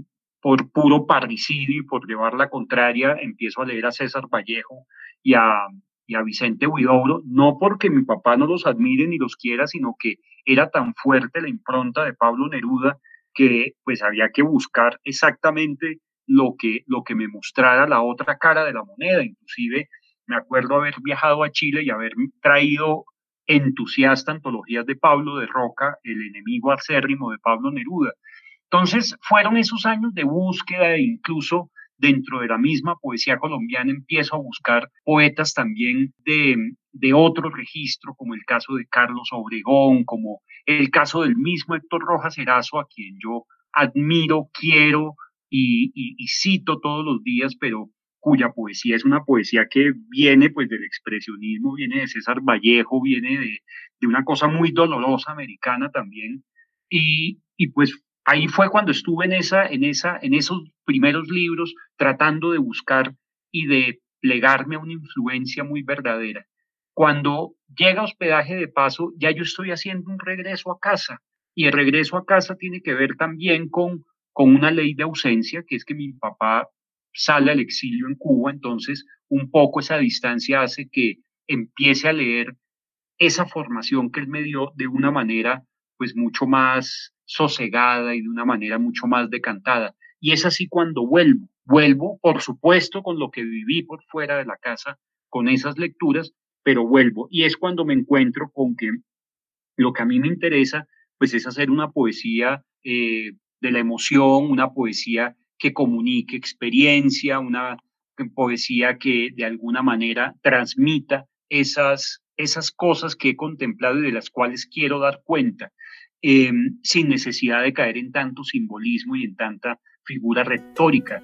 por puro parricidio y por llevar la contraria, empiezo a leer a César Vallejo y a, y a Vicente Huidobro, no porque mi papá no los admire ni los quiera, sino que era tan fuerte la impronta de Pablo Neruda que pues había que buscar exactamente lo que, lo que me mostrara la otra cara de la moneda. Inclusive me acuerdo haber viajado a Chile y haber traído entusiasta antologías de Pablo de Roca, el enemigo acérrimo de Pablo Neruda. Entonces fueron esos años de búsqueda e incluso dentro de la misma poesía colombiana empiezo a buscar poetas también de, de otro registro, como el caso de Carlos Obregón, como el caso del mismo Héctor Rojas Erazo, a quien yo admiro, quiero y, y, y cito todos los días, pero cuya poesía es una poesía que viene pues del expresionismo, viene de César Vallejo, viene de, de una cosa muy dolorosa americana también, y, y pues ahí fue cuando estuve en, esa, en, esa, en esos primeros libros tratando de buscar y de plegarme a una influencia muy verdadera. Cuando llega hospedaje de paso, ya yo estoy haciendo un regreso a casa, y el regreso a casa tiene que ver también con, con una ley de ausencia, que es que mi papá sale al exilio en Cuba, entonces un poco esa distancia hace que empiece a leer esa formación que él me dio de una manera pues mucho más sosegada y de una manera mucho más decantada. Y es así cuando vuelvo. Vuelvo, por supuesto, con lo que viví por fuera de la casa, con esas lecturas, pero vuelvo. Y es cuando me encuentro con que lo que a mí me interesa, pues es hacer una poesía eh, de la emoción, una poesía que comunique experiencia, una poesía que de alguna manera transmita esas, esas cosas que he contemplado y de las cuales quiero dar cuenta, eh, sin necesidad de caer en tanto simbolismo y en tanta figura retórica.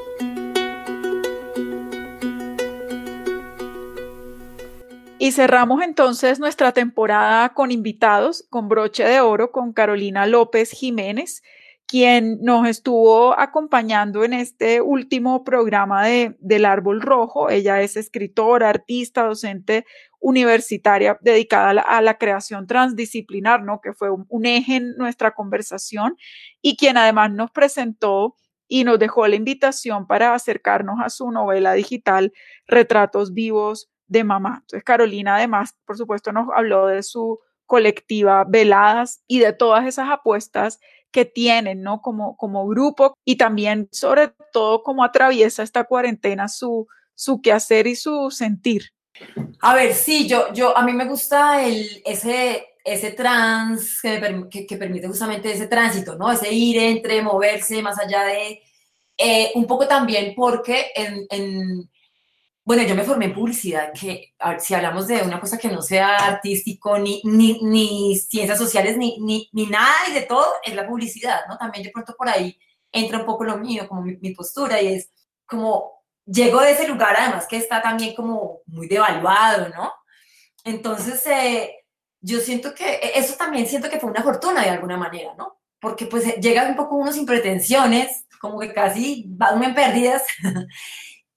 Y cerramos entonces nuestra temporada con invitados, con broche de oro, con Carolina López Jiménez, quien nos estuvo acompañando en este último programa de, del Árbol Rojo. Ella es escritora, artista, docente universitaria dedicada a la, a la creación transdisciplinar, ¿no? Que fue un, un eje en nuestra conversación, y quien además nos presentó y nos dejó la invitación para acercarnos a su novela digital Retratos Vivos de Mamá. Entonces Carolina además, por supuesto, nos habló de su colectiva Veladas y de todas esas apuestas que tienen, ¿no? Como, como grupo, y también sobre todo cómo atraviesa esta cuarentena su, su quehacer y su sentir. A ver, sí, yo, yo, a mí me gusta el, ese, ese trans que, que, que permite justamente ese tránsito, ¿no? Ese ir entre, moverse más allá de, eh, un poco también porque en, en bueno, yo me formé en publicidad, que a ver, si hablamos de una cosa que no sea artístico, ni, ni, ni ciencias sociales, ni, ni, ni nada y de todo, es la publicidad, ¿no? También de pronto por ahí entra un poco lo mío, como mi, mi postura, y es como, llego de ese lugar además que está también como muy devaluado, ¿no? Entonces, eh, yo siento que, eso también siento que fue una fortuna de alguna manera, ¿no? Porque pues llega un poco uno sin pretensiones, como que casi van en pérdidas,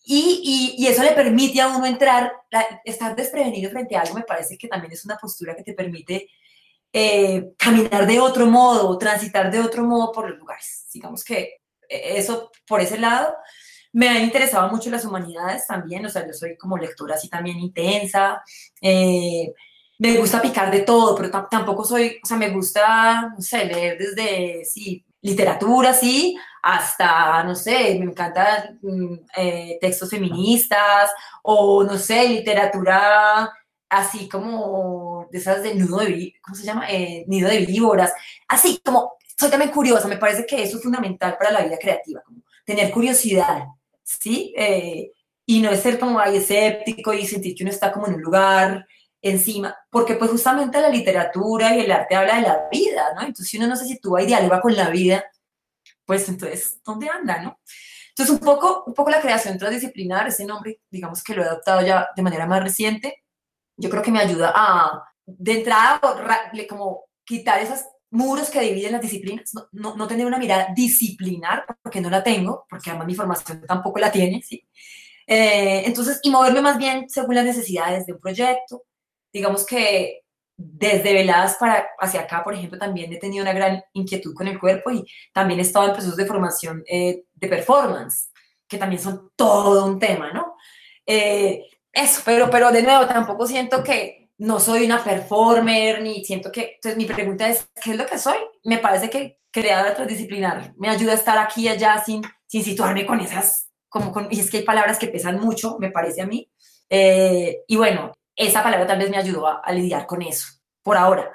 Y, y, y eso le permite a uno entrar, la, estar desprevenido frente a algo, me parece que también es una postura que te permite eh, caminar de otro modo, transitar de otro modo por los lugares. Digamos que eso, por ese lado, me han interesado mucho las humanidades también, o sea, yo soy como lectora así también intensa, eh, me gusta picar de todo, pero t- tampoco soy, o sea, me gusta, no sé, leer desde, sí, literatura, sí, hasta, no sé, me encantan eh, textos feministas, o no sé, literatura así como de esas de nudo de, ví- ¿cómo se llama? Eh, nido de víboras, así como, soy también curiosa, me parece que eso es fundamental para la vida creativa, como tener curiosidad, ¿sí? Eh, y no es ser como ahí escéptico y sentir que uno está como en un lugar encima, porque pues justamente la literatura y el arte habla de la vida, ¿no? Entonces si uno no se sitúa y dialoga con la vida, pues entonces, ¿dónde anda, no? Entonces un poco, un poco la creación transdisciplinar, ese nombre, digamos que lo he adoptado ya de manera más reciente, yo creo que me ayuda a, de entrada, como quitar esos muros que dividen las disciplinas, no, no, no tener una mirada disciplinar, porque no la tengo, porque además mi formación tampoco la tiene, ¿sí? Eh, entonces, y moverme más bien según las necesidades de un proyecto. Digamos que desde veladas para hacia acá, por ejemplo, también he tenido una gran inquietud con el cuerpo y también he estado en procesos de formación eh, de performance, que también son todo un tema, ¿no? Eh, eso, pero, pero de nuevo, tampoco siento que no soy una performer, ni siento que, entonces mi pregunta es, ¿qué es lo que soy? Me parece que creadora transdisciplinar me ayuda a estar aquí y allá sin, sin situarme con esas, como con, y es que hay palabras que pesan mucho, me parece a mí, eh, y bueno, esa palabra tal vez me ayudó a, a lidiar con eso, por ahora.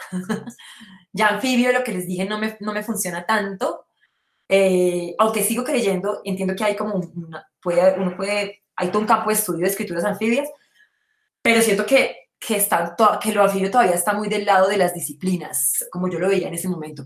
Ya anfibio, lo que les dije, no me, no me funciona tanto, eh, aunque sigo creyendo, entiendo que hay como una, puede, uno puede, hay todo un campo de estudio de escrituras anfibias, pero siento que, que, está to, que lo anfibio todavía está muy del lado de las disciplinas, como yo lo veía en ese momento.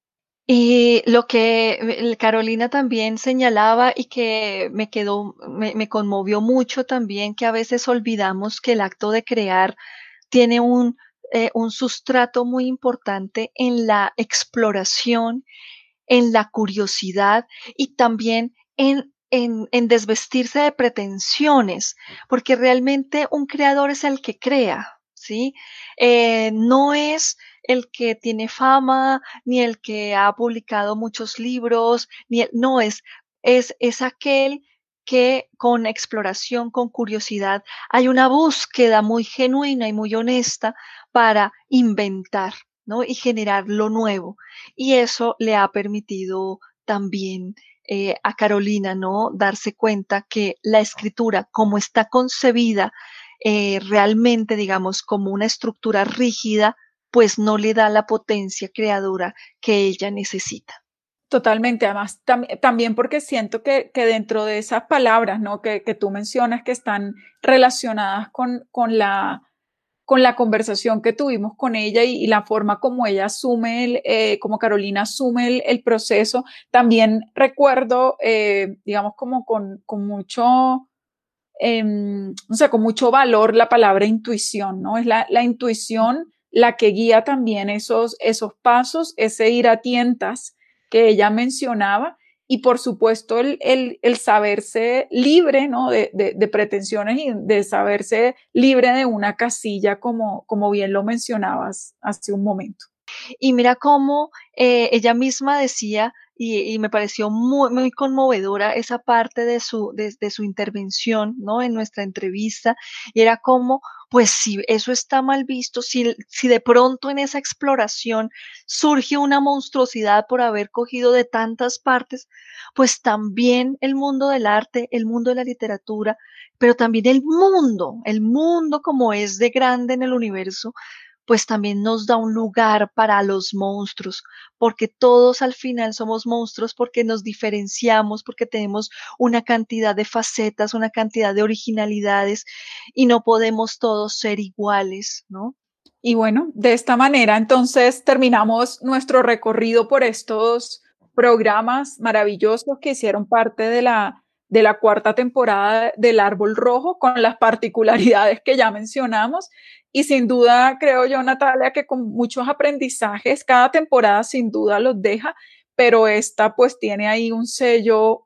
Y lo que Carolina también señalaba y que me quedó, me, me conmovió mucho también, que a veces olvidamos que el acto de crear tiene un, eh, un sustrato muy importante en la exploración, en la curiosidad y también en, en, en desvestirse de pretensiones, porque realmente un creador es el que crea, ¿sí? Eh, no es el que tiene fama, ni el que ha publicado muchos libros, ni el, no es, es, es aquel que con exploración, con curiosidad, hay una búsqueda muy genuina y muy honesta para inventar, ¿no? Y generar lo nuevo. Y eso le ha permitido también eh, a Carolina, ¿no? Darse cuenta que la escritura, como está concebida eh, realmente, digamos, como una estructura rígida, pues no le da la potencia creadora que ella necesita. Totalmente, además tam también porque siento que, que dentro de esas palabras, ¿no? que, que tú mencionas que están relacionadas con, con, la, con la conversación que tuvimos con ella y, y la forma como ella asume, el, eh, como Carolina asume el, el proceso, también recuerdo, eh, digamos, como con, con mucho, eh, no sé, con mucho valor la palabra intuición, ¿no? Es la, la intuición la que guía también esos, esos pasos, ese ir a tientas que ella mencionaba y por supuesto el, el, el saberse libre, ¿no? de, de, de pretensiones y de saberse libre de una casilla como, como bien lo mencionabas hace un momento. Y mira cómo eh, ella misma decía, y, y me pareció muy, muy conmovedora esa parte de su, de, de su intervención, ¿no? En nuestra entrevista, y era como, pues si eso está mal visto, si, si de pronto en esa exploración surge una monstruosidad por haber cogido de tantas partes, pues también el mundo del arte, el mundo de la literatura, pero también el mundo, el mundo como es de grande en el universo, pues también nos da un lugar para los monstruos, porque todos al final somos monstruos porque nos diferenciamos, porque tenemos una cantidad de facetas, una cantidad de originalidades y no podemos todos ser iguales, ¿no? Y bueno, de esta manera entonces terminamos nuestro recorrido por estos programas maravillosos que hicieron parte de la, de la cuarta temporada del Árbol Rojo con las particularidades que ya mencionamos. Y sin duda, creo yo, Natalia, que con muchos aprendizajes, cada temporada sin duda los deja, pero esta pues tiene ahí un sello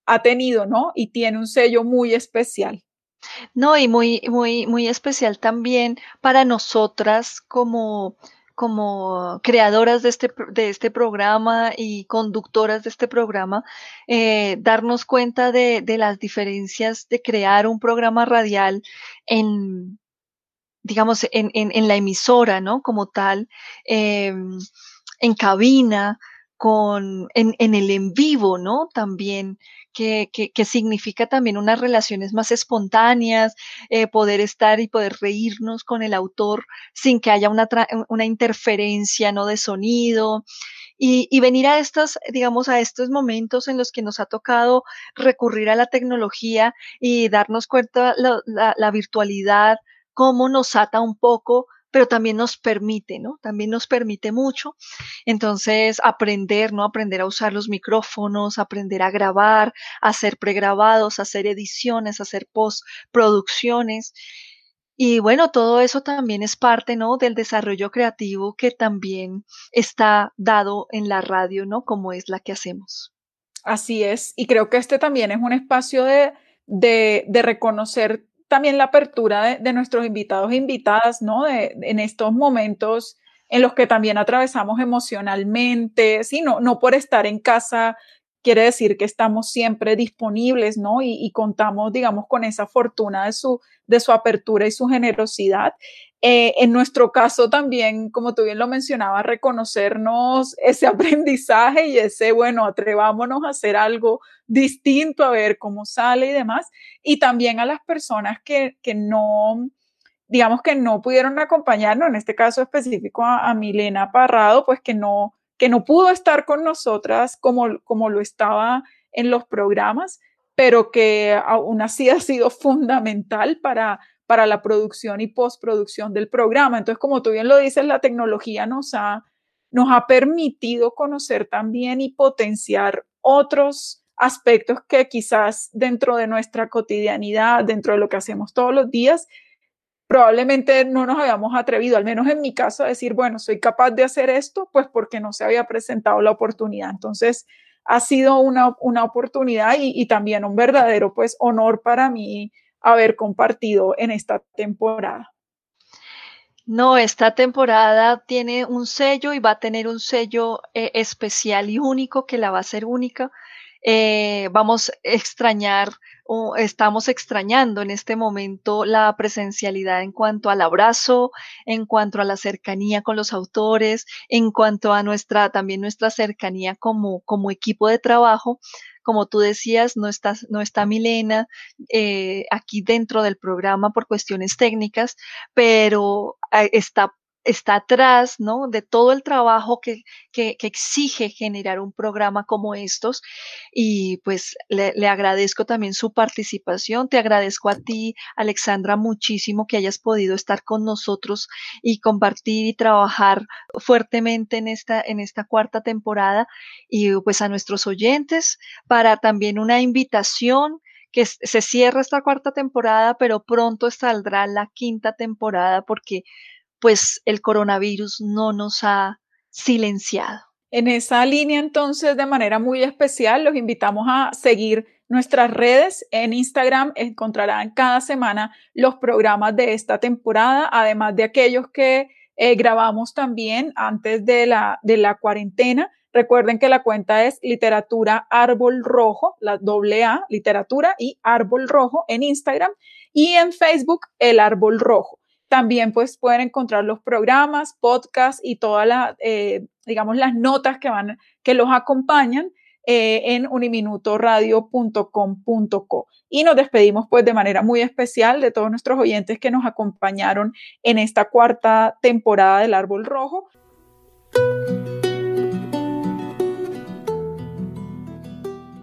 ha tenido, ¿no? Y tiene un sello muy especial. No, y muy, muy, muy especial también para nosotras como, como creadoras de este, de este programa y conductoras de este programa, eh, darnos cuenta de, de las diferencias de crear un programa radial en, digamos, en, en, en la emisora, ¿no? Como tal, eh, en cabina, con, en, en el en vivo, ¿no? También, que, que, que significa también unas relaciones más espontáneas, eh, poder estar y poder reírnos con el autor sin que haya una, una interferencia, ¿no? De sonido. Y, y venir a estas, digamos, a estos momentos en los que nos ha tocado recurrir a la tecnología y darnos cuenta la, la, la virtualidad, cómo nos ata un poco, pero también nos permite, ¿no? También nos permite mucho. Entonces, aprender, ¿no? Aprender a usar los micrófonos, aprender a grabar, a hacer pregrabados, a hacer ediciones, a hacer postproducciones. Y bueno, todo eso también es parte, ¿no? Del desarrollo creativo que también está dado en la radio, ¿no? Como es la que hacemos. Así es. Y creo que este también es un espacio de, de, de reconocer también la apertura de, de nuestros invitados e invitadas, ¿no? De, de, en estos momentos en los que también atravesamos emocionalmente, ¿sí? No, no por estar en casa quiere decir que estamos siempre disponibles, ¿no? Y, y contamos, digamos, con esa fortuna de su, de su apertura y su generosidad. Eh, en nuestro caso también, como tú bien lo mencionabas, reconocernos ese aprendizaje y ese, bueno, atrevámonos a hacer algo distinto, a ver cómo sale y demás. Y también a las personas que, que no, digamos que no pudieron acompañarnos, en este caso específico a, a Milena Parrado, pues que no, que no pudo estar con nosotras como, como lo estaba en los programas, pero que aún así ha sido fundamental para, para la producción y postproducción del programa. Entonces, como tú bien lo dices, la tecnología nos ha, nos ha permitido conocer también y potenciar otros aspectos que quizás dentro de nuestra cotidianidad, dentro de lo que hacemos todos los días, probablemente no nos habíamos atrevido, al menos en mi caso, a decir, bueno, soy capaz de hacer esto, pues porque no se había presentado la oportunidad. Entonces, ha sido una, una oportunidad y, y también un verdadero, pues, honor para mí haber compartido en esta temporada. No, esta temporada tiene un sello y va a tener un sello eh, especial y único que la va a hacer única. Eh, vamos a extrañar o estamos extrañando en este momento la presencialidad en cuanto al abrazo, en cuanto a la cercanía con los autores, en cuanto a nuestra, también nuestra cercanía como, como equipo de trabajo. Como tú decías, no está, no está Milena eh, aquí dentro del programa por cuestiones técnicas, pero eh, está está atrás, ¿no? De todo el trabajo que, que, que exige generar un programa como estos. Y pues le, le agradezco también su participación. Te agradezco a ti, Alexandra, muchísimo que hayas podido estar con nosotros y compartir y trabajar fuertemente en esta, en esta cuarta temporada. Y pues a nuestros oyentes para también una invitación que se cierra esta cuarta temporada, pero pronto saldrá la quinta temporada porque pues el coronavirus no nos ha silenciado. En esa línea, entonces, de manera muy especial, los invitamos a seguir nuestras redes. En Instagram encontrarán cada semana los programas de esta temporada, además de aquellos que eh, grabamos también antes de la, de la cuarentena. Recuerden que la cuenta es Literatura Árbol Rojo, la doble A, Literatura y Árbol Rojo en Instagram, y en Facebook El Árbol Rojo. También pues pueden encontrar los programas, podcasts y todas las, eh, digamos, las notas que van, que los acompañan eh, en uniminutoradio punto com punto co. Y nos despedimos pues de manera muy especial de todos nuestros oyentes que nos acompañaron en esta cuarta temporada del Árbol Rojo.